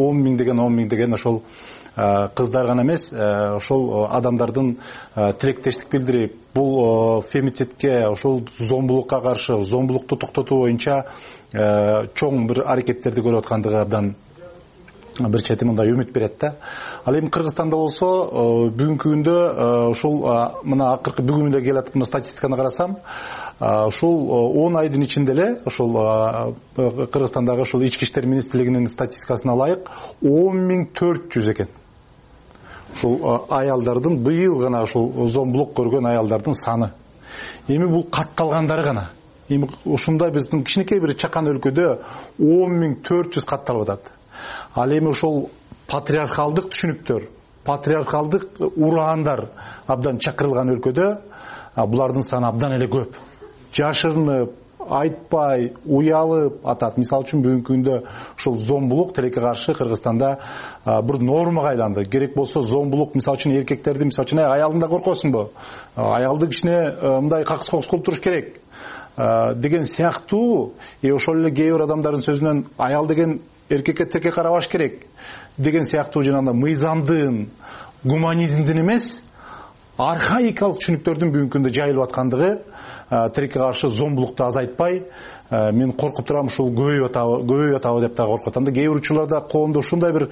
10 миң деген ошол кыздар гана эмес, ошол адамдардын тилектештик билдирип, бул фемицидке, ошол зомбулукка каршы, зомбулукту токтотуу боюнча чоң бир аракеттерди көрүп аткандыгы абдан бир чети мындай үмүт берет да. Ал эми Кыргызстанда болсо бүгүнкү күндө ушул мына акыркы бүгүн эле келатып мына статистиканы карасам, ушул 10 айдын ичинде эле ушул Кыргызстандагы ушул ички иштер министрлигинин статистикасына ылайык 10.400 экен. Ушул аялдардын быйыл гана ушул зомбулук көргөн аялдардын саны. Эми бул катталгандары гана. Эми ушундай биздин кичинекей бир чакан өлкөдө 10.400 катталып атат. Ал эми ошол патриархалдык түшүнүктөр, патриархалдык ураандар абдан чакырылган өлкөдө булардын саны абдан эле көп. Жашырынып, айтпай, уялып атат. Мисалы үчүн бүгүнкү күндө ушул зомбулук тилекке каршы Кыргызстанда бир нормага айланды. Керек болсо зомбулук мисалы үчүн эркектерди мисалы үчүн аялдын да коркосуңбу? Аялды кичине мындай какыс кокус кылып туруш керек деген сыяктуу, ошол эле кээ бир адамдардын сөзүнөн аял деген эркекке тирке карабаш керек деген сыяктуу жанагындай мыйзамдын, гуманизмдин эмес, архаикалык түшүнүктөрдүн бүгүнкү күндө жайылып аткандыгы тирекке каршы зомбулукту азайтпай, мен коркуп турам ушул көбөйүп атабы деп да коркуп атам да. Кээ бир учурларда коомдо ушундай бир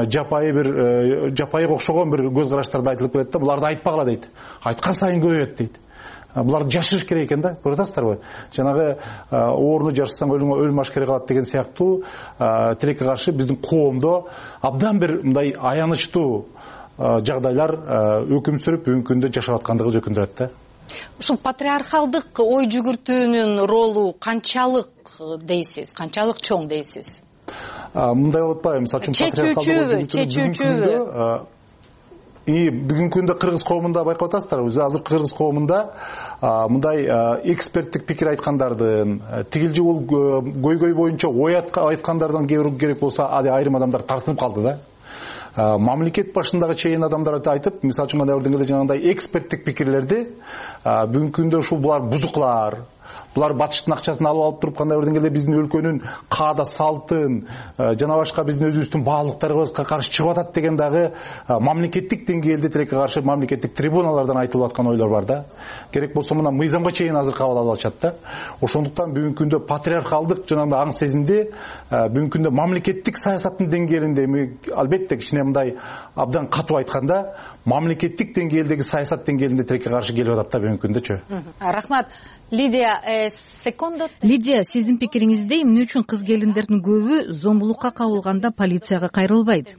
жапайыга окшогон бир көз караштарда айтылып келет да, буларды айтпагыла дейт. Айткан сайын көбөйөт дейт. Буларды жашырыш керек экен да, көрүп атасыздарбы? Жанагы ооруну жашырсаң өлүм ашкере калат деген сыяктуу тилекке каршы биздин коомдо абдан бир мындай аянычтуу жагдайлар өкүм сүрүп бүгүнкү күндө жашап аткандыгыбыз өкүндүрөт да. Ушул патриархалдык ой жүгүртүүнүн ролу канчалык дейсиз, канчалык чоң дейсиз? Мындай болуп атпайбы? Мисалы үчүн патриархалдык ой жүгүртүүнүн бүгүнкү күндө кыргыз коомунда байкап атасыздар, өзү азыр кыргыз коомунда мындай эксперттик пикир айткандардын, тигилчи көйгөй боюнча ой айткандардан керек болсо айрым адамдар тартынып калды да. Мамлекет башындагы чейин адамдар айтып, мисалы үчүн кандай деңгээлде жанагындай эксперттик пикирлерди бүгүнкү күндө ушул булар бузуклар, булар батыштын акчасын алып туруп кандай деңгээлде биздин өлкөнүн каада салтын жана башка биздин өзүбүздүн баалыктарыбызга каршы чыгып атат деген дагы мамлекеттик деңгээлде тилекке каршы мамлекеттик трибуналардан айтылып аткан ойлор бар да. Керек болсо мына мыйзамга чейин азыр кабыл алып атышат да. Ошондуктан бүгүнкү күндө патриархалдык жанагындай аң сезимди бүгүнкү күндө мамлекеттик саясаттын деңгээлинде, албетте кичине мындай абдан катуу айтканда, мамлекеттик деңгээлдеги саясат деңгээлинде тилекке каршы келип атат да бүгүнкү күндөчү. Рахмат. Лидия, сиздин пикириңизде эмне үчүн кыз келиндердин көбү зомбулукка кабылганда полицияга кайрылбайт?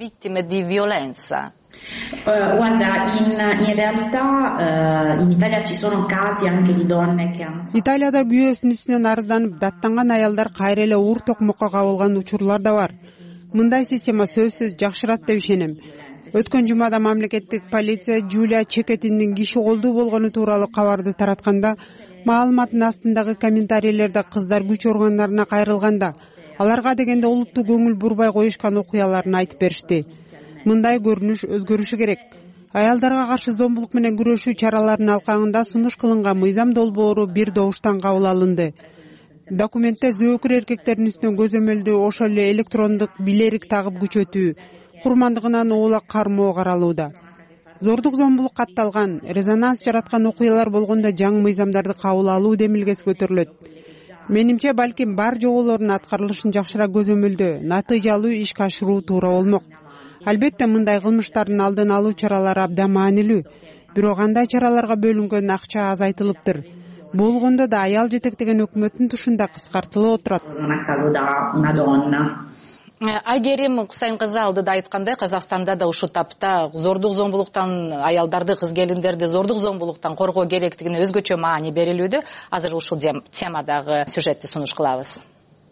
Италияда күйөөсүнүн үстүнөн арызданып даттанган аялдар кайра эле уур токмокко кабылган учурлар да бар. Мындай система сөзсүз жакшырат деп ишенем. Өткөн жумада мамлекеттик полиция Джулия Чекетиндин киши колдуу болгону тууралуу кабарды таратканда, маалыматтын астындагы комментарийлерде кыздар күч органдарына кайрылганда, аларга дегенде улуттуу көңүл бурбай коюшкан окуяларын айтып беришти. Мындай көрүнүш өзгөрүшү керек. Аялдарга каршы зомбулук менен күрөшүү чараларынын алкагында сунуш кылынган мыйзам долбоору бир добуштан кабыл алынды. Документте зөөкүр эркектердин үстүнөн көзөмөлдүү, ошол эле электрондук билерик тагып күчөтүү, курмандыгынан уулак кармоо каралууда. Зордук зомбулук катталган, резонанс жараткан окуялар болгондо жаңы мыйзамдарды кабыл алуу демилгеси көтөрүлөт. Менимче, балким бар жоболордун аткарылышын жакшыраак көзөмөлдөө, натыйжалуу ишке ашыруу туура болмок. Албетте, мындай кылмыштардын алдын алуу чаралары абдан маанилүү, бирок андай чараларга бөлүнгөн акча азайтылыптыр. Болгондо да аял жетектеген өкмөттүн тушунда кыскартылып отурат. Айгерим Кусайн кызы алдыда айткандай, Казакстанда да ушул тапта зордук зомбулуктан аялдарды, кыз келиндерди зордук зомбулуктан коргоо керектигине өзгөчө маани берилүүдө. Азыр ушул темадагы сюжетти сунуш кылабыз.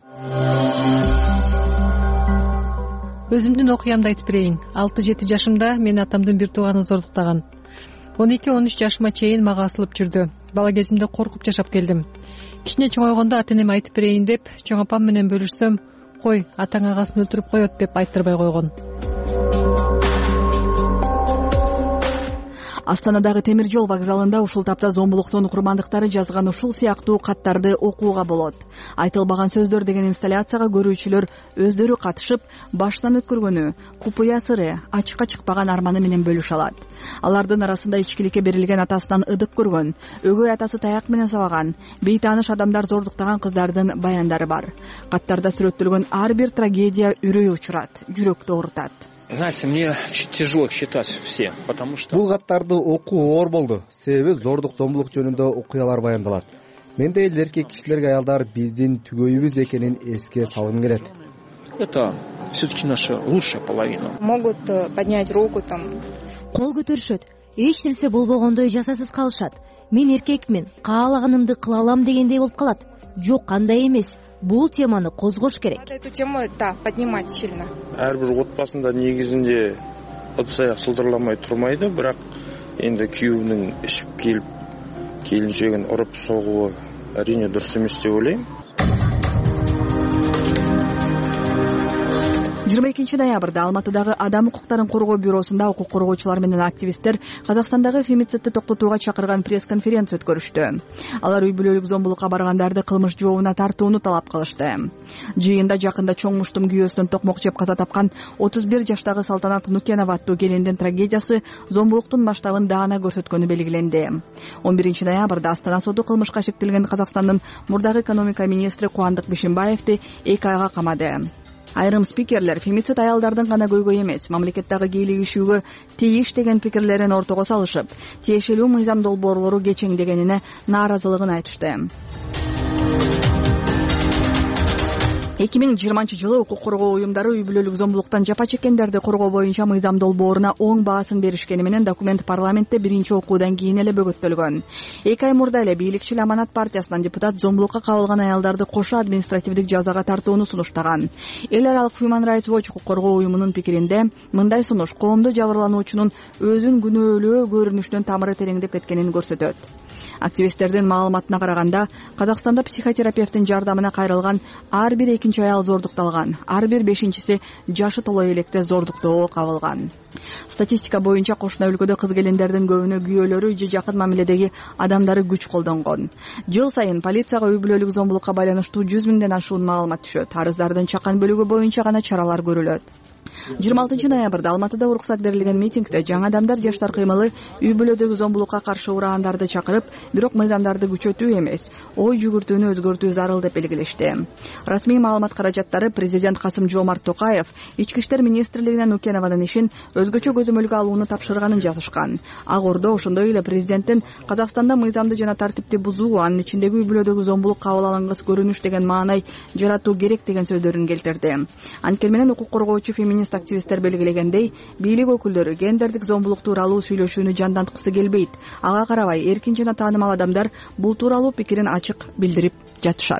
Өзүмдүн окуямды айтып берейин. 6-7 жашымда мен атамдын бир тууганы зордуктаган. 12-13 жашыма чейин мага асылып жүрдү. Бала кезимде коркуп жашап келдим. Кичине чоңойгондо ата-энеме айтып берейин деп, чоң апам менен бөлүшсөм, кой, атаң агасын өлтүрүп коет деп айттырбай койгон. Астанадагы темир жол вокзалында ушул тапта зомбулуктун курмандыктары жазган ушул сыяктуу каттарды окууга болот. Айтылбаган сөздөр деген инсталляцияга көрүүчүлөр өздөрү катышып, баштан өткөргөнү, купуя сыры, ачыкка чыкпаган арманы менен бөлүшө алат. Алардын арасында ичкиликке берилген атасынан ыдык көргөн, өгөй атасы таяк менен сабаган, бейтааныш адамдар зордуктаган кыздардын баяндары бар. Каттарда сүрөттөлгөн ар бир трагедия үрөй учурат, жүрөктү оорутат. Знаете, мне тяжело читать все, потому что... Бул каттарды окуу оор болду. Себеби зордук, зомбулук жөнүндө окуялар баяндалат. Менде эл эркек кишилерге аялдар биздин түгөйүбүз экенин эске салгым келет. Это все-таки наша лучшая половина. Могут поднять руку там. Кол көтөрүшөт. Эч нерсе болбогондой жасасыз калышат. Мен эркекмин, каалаганымды кыла алам дегендей болуп калат. Жок, кандай эмес. Бул теманы козгош керек. Эту тему, да, поднимать сильно. Ар бир отбасында негизинде ыдыс аяк сылдырламай турмайды, бирок энди күйөөнүн ичип келип келинчегин уруп согуу әрине дұрыс емес деп ойлаймын. 22 ноябрда Алматыдагы Адам укуктарын коргоо бюросунда укук коргоочулар менен активисттер Казакстандагы фемицидти токтотууга чакырган пресс-конференция өткөрүштү. Алар үй бүлөлүк зомбулукка баргандарды кылмыш жообуна тартууну талап кылышты. Жыйында жакында чоң муштум күйөөсүнөн токмок жеп каза тапкан 31 жаштагы Салтанат Нукенова аттуу келиндин трагедиясы зомбулуктун масштабын даана көрсөткөнү белгиленди. 11 ноябрда Астана соду кылмышка шектелген Казакстандын мурдагы экономика министри Кубандык Бишимбаевди 2 айга камады. Айрым спикерлер фемицид аялдардын гана көйгөй эмес, мамлекеттеги кийлигишүүгө тийиш деген пикирлерин ортого салышып, тиешелүү мыйзам долбоорлору кечеңдегенине нааразылыгын айтышты. 2020-жылы укук коргоо уюмдары үй бүлөлүк зомбулуктан жапа чеккендерди коргоо боюнча мыйзам долбооруна оң баасын беришкени менен документ парламентте биринчи окуудан кийин эле бөгөттөлгөн. 2 ай мурда эле бийликчил Аманат партиясынан депутат зомбулукка кабылган аялдарды кошо административдик жазага тартууну сунуштаган. Эл аралык Human Rights Watch укук коргоо уюмунун пикиринде мындай сунуш коомдо жабырлануучунун өзүн күнөөлөө көрүнүштөн тамыры тереңдеп кеткенин көрсөтөт. Активисттердин маалыматына караганда, Казакстанда психотерапевттин жардамына кайрылган ар бир экинчи аял зордукталган, ар бир бешинчиси жашы толо электе зордуктоого кабылган. Статистика боюнча кошуна өлкөдө кыз келиндердин көбүнө күйөөлөрү же жакын мамиледеги адамдары күч колдонгон. Жыл сайын полицияга үй бүлөлүк зомбулукка байланыштуу 100 миңден ашуун маалымат түшөт. Арыздардын чакан бөлүгү боюнча гана чаралар көрүлөт. 26 ноябрда Алматыда уруксат берилген митингде жаңы адамдар жаштар кыймылы үй бүлөдөгү зомбулукка каршы ураандарды чакырып, бирок мыйзамдарды күчөтүү эмес, ой жүгүртүүнү өзгөртүү зарыл деп белгилешти. Расмий маалымат каражаттары президент Касым-Жомарт Токаев Ички иштер министрлигинен Нукенованын ишин өзгөчө көзөмөлгө алууну тапшырганын жазышкан. Ак Ордо ошондой эле президенттин Казакстанда мыйзамды жана тартипти бузуу, анын ичиндеги үй бүлөдөгү зомбулук кабыл алынгыс көрүнүш деген маанай жаратуу керек деген сөздөрүн келтирди. Анткени менен укук коргоочу феминист активисттер белгилегендей, бийлик өкүлдөрү гендердик зомбулук тууралуу сүйлөшүүнү жанданткысы келбейт. Ага карабай эркин жана таанымал адамдар бул тууралуу пикирин ачык билдирип жатышат.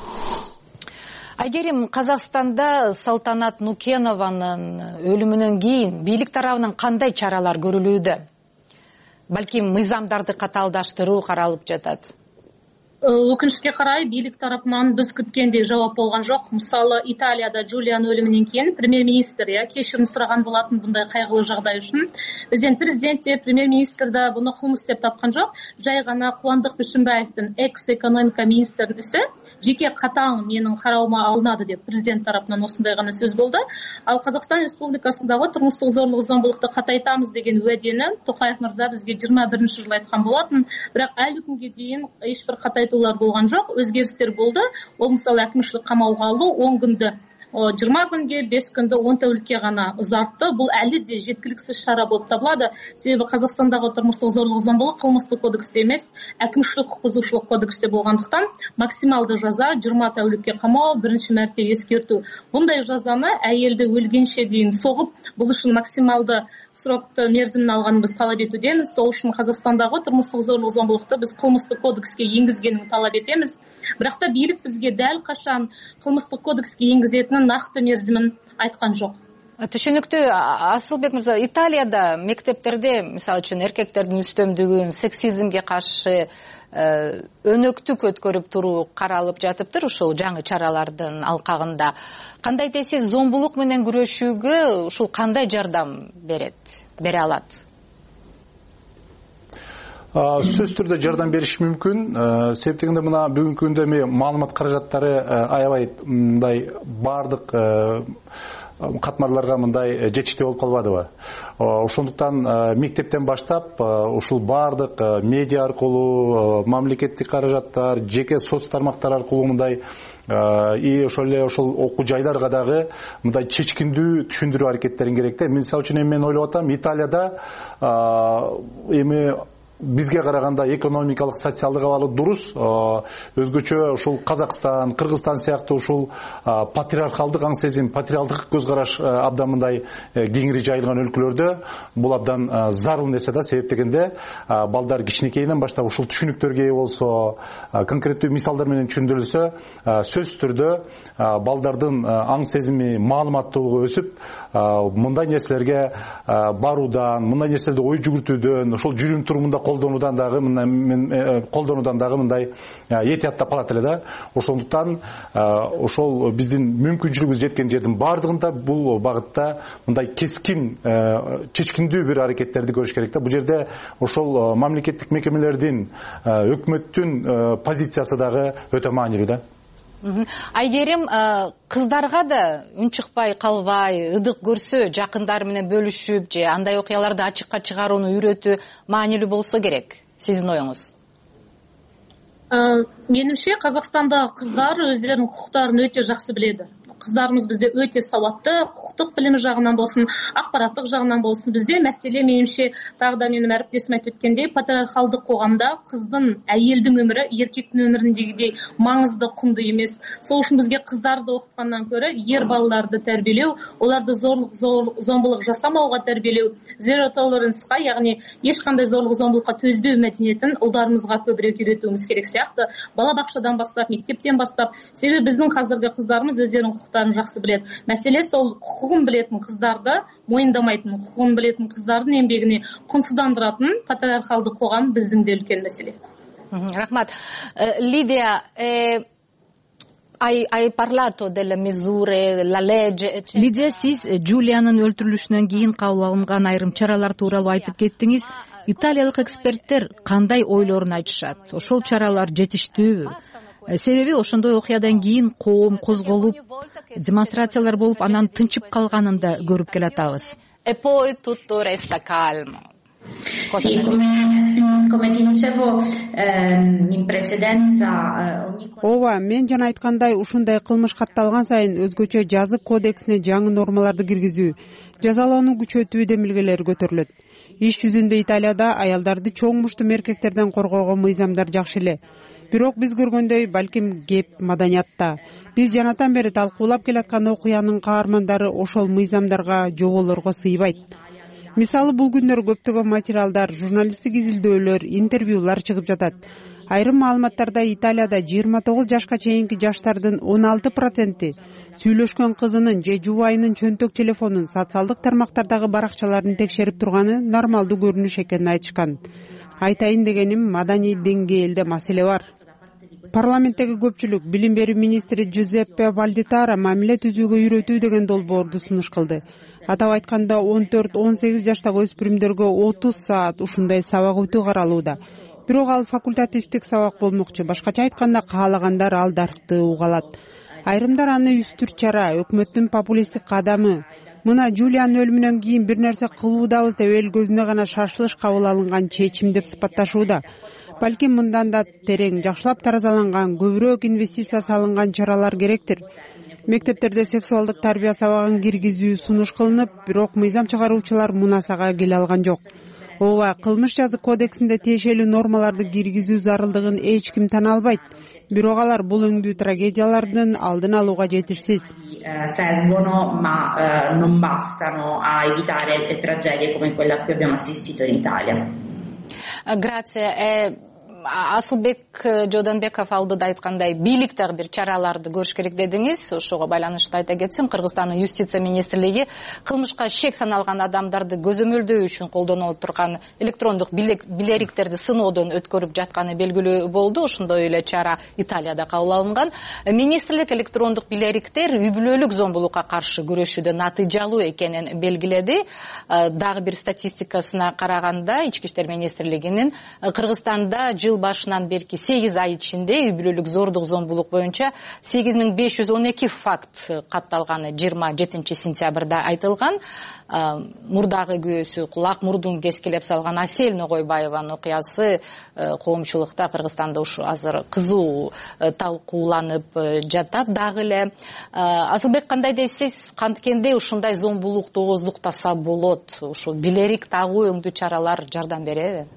Айгерим, Казакстанда Салтанат Нукенованын өлүмүнөн кийин бийлик тарабынан кандай чаралар көрүлүүдө? Балким мыйзамдарды катаалдаштыруу каралып жатат. Өкүнүчкө карай бийлик тарапынан биз күткендей жооп болгон жок. Мисалы, Италияда Джулиянын өлүмүнөн кийин премьер-министр кечирим сураган болатын мындай кайгылуу жагдай үчүн. Биздин президент же премьер-министр да буну кылмыш деп тапкан жок. Жай гана Кубандык Бишимбаевдин экс-экономика министринин исі жеке катаң менин кароомо алынады деп президент тарапынан осундай гана сөз болду. Ал Казакстан Республикасындагы турмуштук зорлук зомбулукту катайтабыз деген уәдени Токаев мырза бизге 21-жылы айткан болатын. Бирок али күнгө чейин эч бир катайтуулар болгон жок, өзгөрүштөр болду. Ол мисалы әкимшилик камауга алуу 10 күндө 20 күнгө, 5 күндө 10 тәулүккө гана узартты. Бул әлі де жеткиликсиз шара болуп табылады. Себеби Казакстандагы турмуштук зорлук зомбулук кылмыштык кодексте эмес, әкимшилик укук бузуушулук кодексте болгондуктан максималдуу жаза 20 тәулүккө камоо, биринчи мәрте эскертүү. Bunday жазаны әйелди өлгенче дейин согуп, бул үчүн максималды срокты мерзимин алганыбыз талап этүүдемиз. Сол үчүн Казакстандагы турмуштук зорлук зомбулукту биз кылмыштык кодекске энгизгенин талап этебиз. Бирок да бийлик бизге дәл качан кылмыштык кодекске энгизетинин накты мерзимин айткан жок. Түшүнүктүү. Асылбек мырза, Италияда мектептерде, мисалы үчүн, эркектердин үстөмдүгүн, сексизмге каршы өнөктүк өткөрүп туруу каралып жатыптыр ушул жаңы чаралардын алкагында. Кандай десиз, зомбулук менен күрөшүүгө ушул кандай жардам бере алат? Сөз түрдө жардам бериш мүмкүн. Себептегенде мына бүгүнкү күндө маалымат каражаттары аябай мындай бардык катмарларга мындай жетиштүү болуп калбадыбы? Ошондуктан мектептен баштап ушул бардык медиа аркылуу, мамлекеттик каражаттар, жеке соц тармактар аркылуу мындай ошол эле ошол окуу жайларга дагы мындай чечкиндүү түшүндүрүү аракеттерин керек да. Мисалы үчүн мен ойлоп атам, Италияда бизге караганда экономикалык, социалдык абалы дурус, өзгөчө ушул Казакстан, Кыргызстан сыяктуу ушул патриархалдык аң сезим, патриархалдык көз караш абдан мындай кеңири жайылган өлкөлөрдө бул абдан зарыл нерсе да. Себептегенде балдар кичинекейинен баштап ушул түшүнүктөргө ээ болсо, конкреттүү мисалдар менен түшүндүрүлсө, сөзсүз түрдө балдардын аң сезими, маалыматтуулугу өсүп, мындай нерселерге баруудан, мындай нерселерди ой жүгүртүүдөн, ошол жүрүм турумунда колдонуудан дагы мындай этияттап калат эле да. Ошондуктан ошол биздин мүмкүнчүлүгүбүз жеткен жердин бардыгында бул багытта мындай кескин чечкиндүү бир аракеттерди көрүш керек да. Бул жерде ошол мамлекеттик мекемелердин, өкмөттүн позициясы дагы өтө маанилүү да. Айгерим, кыздарга да үн чыкпай калбай, ыдык көрсө жакындары менен бөлүшүп же андай окуяларды ачыкка чыгарууну үйрөтүү маанилүү болсо керек. Сиздин оюңуз? Менимче, Казакстандагы кыздар өздөрүнүн укуктарын өтө жакшы билет. Қыздарымыз бізде өте сауатты, құқықтық білімі жағынан болсын, ақпараттық жағынан болсын. Бізде мәселе меніңше тағы да менің әріптесім айтып өткендей, патриархалдық қоғамда қыздың, әйелдің өмірі еркектің өміріндегідей маңызды, құнды емес. Сол үшін бізге қыздарды оқытқаннан көрі ер балаларды тәрбиелеу, оларды зомбылық жасамауға тәрбиелеу, zero tolerance-қа, яғни ешқандай зомбылыққа төзбеу мәдениетін ұлдарымызға көбірек үйретуіміз керек сияқты. Балабақшадан бастап, мектептен бастап. Себебі біздің қазіргі қыздарымыз өздерінің құқықтарын жақсы біледі. Мәселе сол құқығын білетін қыздарды мойындамайтын, құқығын білетін қыздардың еңбегіне құнсыздандыратын патриархалдық қоғам біздің де үлкен мәселе. Рахмат. Лидия, hai parlato delle misure, la legge, eccetera. Лидия, сіз Джулияның өлтірілішінен кейін қабыл алынған айрым чаралар туралы айтып кеттіңіз. Италиялық эксперттер қандай ойларын айтышат? Ошол чаралар жетиштүүбү? Себеби ошондой окуядан кийин коом козголуп, демонстрациялар болуп, анан тынчып калганын да көрүп келатабыз. E poi tutto resta calmo. Sì, come ti dicevo in precedenza. Ооба, мен жана айткандай, ушундай кылмыш катталган сайын өзгөчө жазык кодексине жаңы нормаларды киргизүү, жазалоону күчөтүү демилгелери көтөрүлөт. Иш жүзүндө Италияда аялдарды чоң муштум эркектерден коргоого мыйзамдар жакшы эле. Бирок биз көргөндөй, балким кеп маданиятта. Биз жанатан бери талкуулап келаткан окуянын каармандары ошол мыйзамдарга, жоболорго сыйбайт. Мисалы, бул күндөр көптөгөн материалдар, журналисттик изилдөөлөр, интервьюлар чыгып жатат. Айрым маалыматтарда Италияда 29 жашка чейинки жаштардын 16% сүйлөшкөн кызынын же жубайынын чөнтөк телефонун, социалдык тармактардагы баракчаларын текшерип турганы нормалдуу көрүнүш экенин айтышкан. Айтайын дегеним, маданий деңгээлде маселе бар. Парламенттеги көпчүлүк билим берүү министри Джузеппе Вальдитара мамиле түзүүгө үйрөтүү деген долбоорду сунуш кылды. Атап айтканда 14-18 жаштагы өспүрүмдөргө 30 саат ушундай сабак өтүү каралууда. Бирок ал факультативдик сабак болмокчу. Башкача айтканда, каалагандар ал дарсты уга алат. Айрымдар аны үстүр чара, өкмөттүн популисттик кадамы. Мына Джулиянын өлүмүнөн кийин бир нерсе кылуудабыз деп эл көзүнө гана шашылыш кабыл алынган чечим деп сыпатташууда. Балким мындан да терең, жакшылап таразаланган, көбүрөөк инвестиция салынган чаралар керектир. Мектептерде сексуалдык тарбия сабагын киргизүү сунуш кылынып, бирок мыйзам чыгаруучулар мунасага келе алган жок. Ооба, кылмыш жазык кодексинде тиешелүү нормаларды киргизүү зарылдыгын эч ким тана албайт. Бирок алар бул өңдүү трагедиялардын алдын алууга жетишсиз. Servono ma non bastano a evitare tragedie come quella a cui abbiamo assistito in Italia. Grazie. Асылбек Жоданбеков алдыда айткандай, бийликтеги бир чараларды көрүш керек дедиңиз. Ошого байланыштуу айта кетсем, Кыргызстандын юстиция министрлиги кылмышка шек саналган адамдарды көзөмөлдөө үчүн колдоно турган электрондук билериктерди сыноодон өткөрүп жатканы белгилүү болду. Ошондой эле чара Италияда кабыл алынган. Министрлик электрондук билериктер үй бүлөлүк зомбулукка каршы күрөшүүдө натыйжалуу экенин белгиледи. Дагы бир статистикасына караганда, Ички иштер министрлигинин Кыргызстанда жыл башынан берки 8 ай ичинде үй бүлөлүк зордук зомбулук боюнча 8512 факт катталганы 27 сентябрда айтылган. Мурдагы күйөөсү, кулак мурдун кескилеп салган Асель Ногойбаеванын окуясы коомчулукта Кыргызстанда ушу азыр кызуу талкууланып жатат дагы эле. Асылбек, кандай дейсиз, канткенде ушундай зомбулукту ооздуктаса болот? Ушу билерик тагуу өңдүү чаралар жардам береби?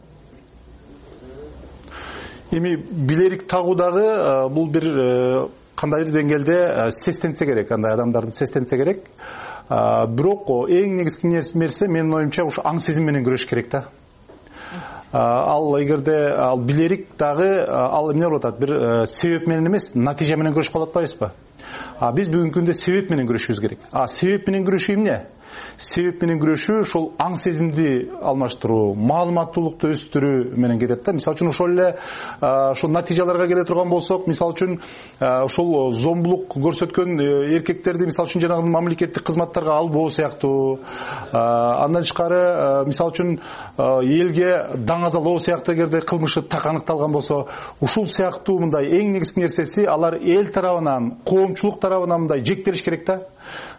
Эми билерик тагуудагы бул бир кандайдыр деңгээлде сестенсе керек, андай адамдарды сестенсе керек. Бирок эң негизги нерсе менин оюмча ушу аң сезим менен күрөш керек да. Ал эгерде ал билерик дагы ал эмне болуп атат? Бир себеп менен эмес, натыйжа менен күрөшүп калып атпайбызбы? Биз бүгүнкү күндө себеп менен күрөшүбүз керек. Себеп менен күрөшүү эмне? Себеп менен күрөшүү ошол аң сезимди алмаштыруу, маалыматтуулукту өстүрүү менен кетет да. Мисалы үчүн ошол эле ошол натыйжаларга келе турган болсок, мисалы үчүн ошол зомбулук көрсөткөн эркектерди мисалы үчүн жанагы мамлекеттик кызматтарга албоо сыяктуу, андан тышкары мисалы үчүн элге даңазалоо сыяктуу эгерде кылмышы так аныкталган болсо, ушул сыяктуу мындай эң негизги нерсеси алар эл тарабынан, коомчулук тарабынан мындай жектелиш керек да.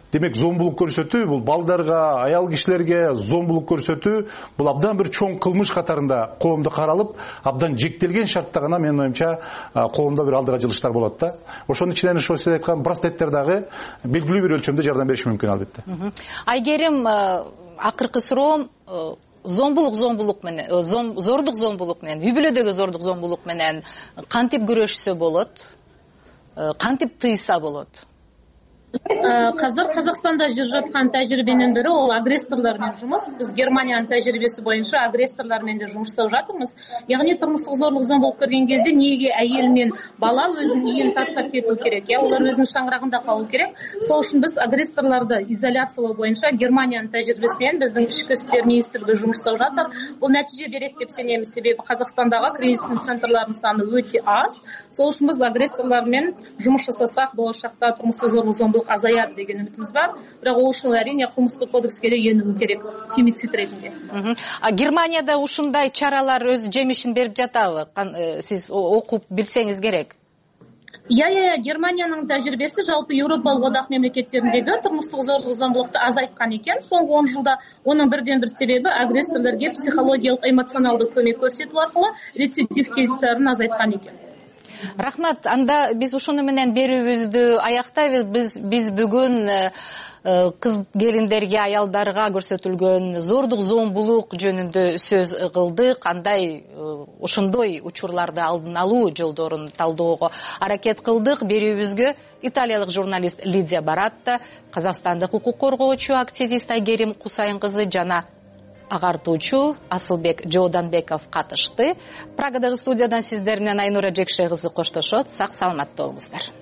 демек зомбулук көрсөтүү бул балдарга, аял кишилерге зомбулук көрсөтүү бул абдан бир чоң кылмыш катарында коомдо каралып, абдан жектелген шартта гана менин оюмча коомдо бир алдыга жылыштар болот да. Ошонун ичинен ошо сиз айткан браслеттер дагы белгилүү бир өлчөмдө жардам бериши мүмкүн албетте. Айгерим, акыркы суроом, зомбулук менен, зордук зомбулук менен, үй бүлөдөгү зордук зомбулук менен кантип күрөшсө болот? Кантип тыйса болот? Қазір Қазақстанда жүріп жатқан тәжірибенің бірі ол агрессорлармен жұмыс. Біз Германияның тәжірибесі бойынша агрессорлармен де жұмыс жасап жатырмыз. Яғни тұрмыстық зорлық зомбылық көрген кезде неге әйел мен бала өзінің үйін тастап кету керек? Олар өзінің шаңырағында қалу керек. Сол үшін біз агрессорларды изоляциялау бойынша Германияның тәжірибесімен біздің ішкі істер министрлігі жұмыс жасап жатыр. Бұл нәтиже береді деп сенеміз, себебі Қазақстандағы кризистің центрларының саны өте аз. Сол үшін біз агрессорлармен жұмыс жасасақ, болашақта тұрмыстық зорлық зомбылық азаяды деген үмітіміз бар. Бірақ ол үшін әрине қылмыстық кодекске де енуі керек, фемицид ретінде. Германияда ушундай чаралар өз жемишин берип жатабы? Сиз окуп билсеңиз керек. Германияның тәжірибесі жалпы Еуропалық одақ мемлекеттеріндегі тұрмыстық зорлық зомбылықты азайтқан екен. Соңғы 10 жылда оның бірден бір себебі агрессорлерге психологиялық, эмоционалдық көмек көрсету арқылы рецидив кейстарын азайтқан екен. Рахмат, анда биз ушуну менен берүүбүздү аяктайбыз. Биз бүгүн кыз келиндерге, аялдарга көрсөтүлгөн зордук зомбулук жөнүндө сөз кылдык. Андай ошондой учурларды алдын алуу жолдорун талдоого аракет кылдык. Берүүбүзгө италиялык журналист Лидия Баратта, казакстандык укук коргоочу активист Айгерим Кусайын кызы жана агартуучу Асылбек Жооданбеков катышты. Прагадагы студиядан сиздер менен Айнура Жекше кызы коштошот. Сак саламатта болуңуздар.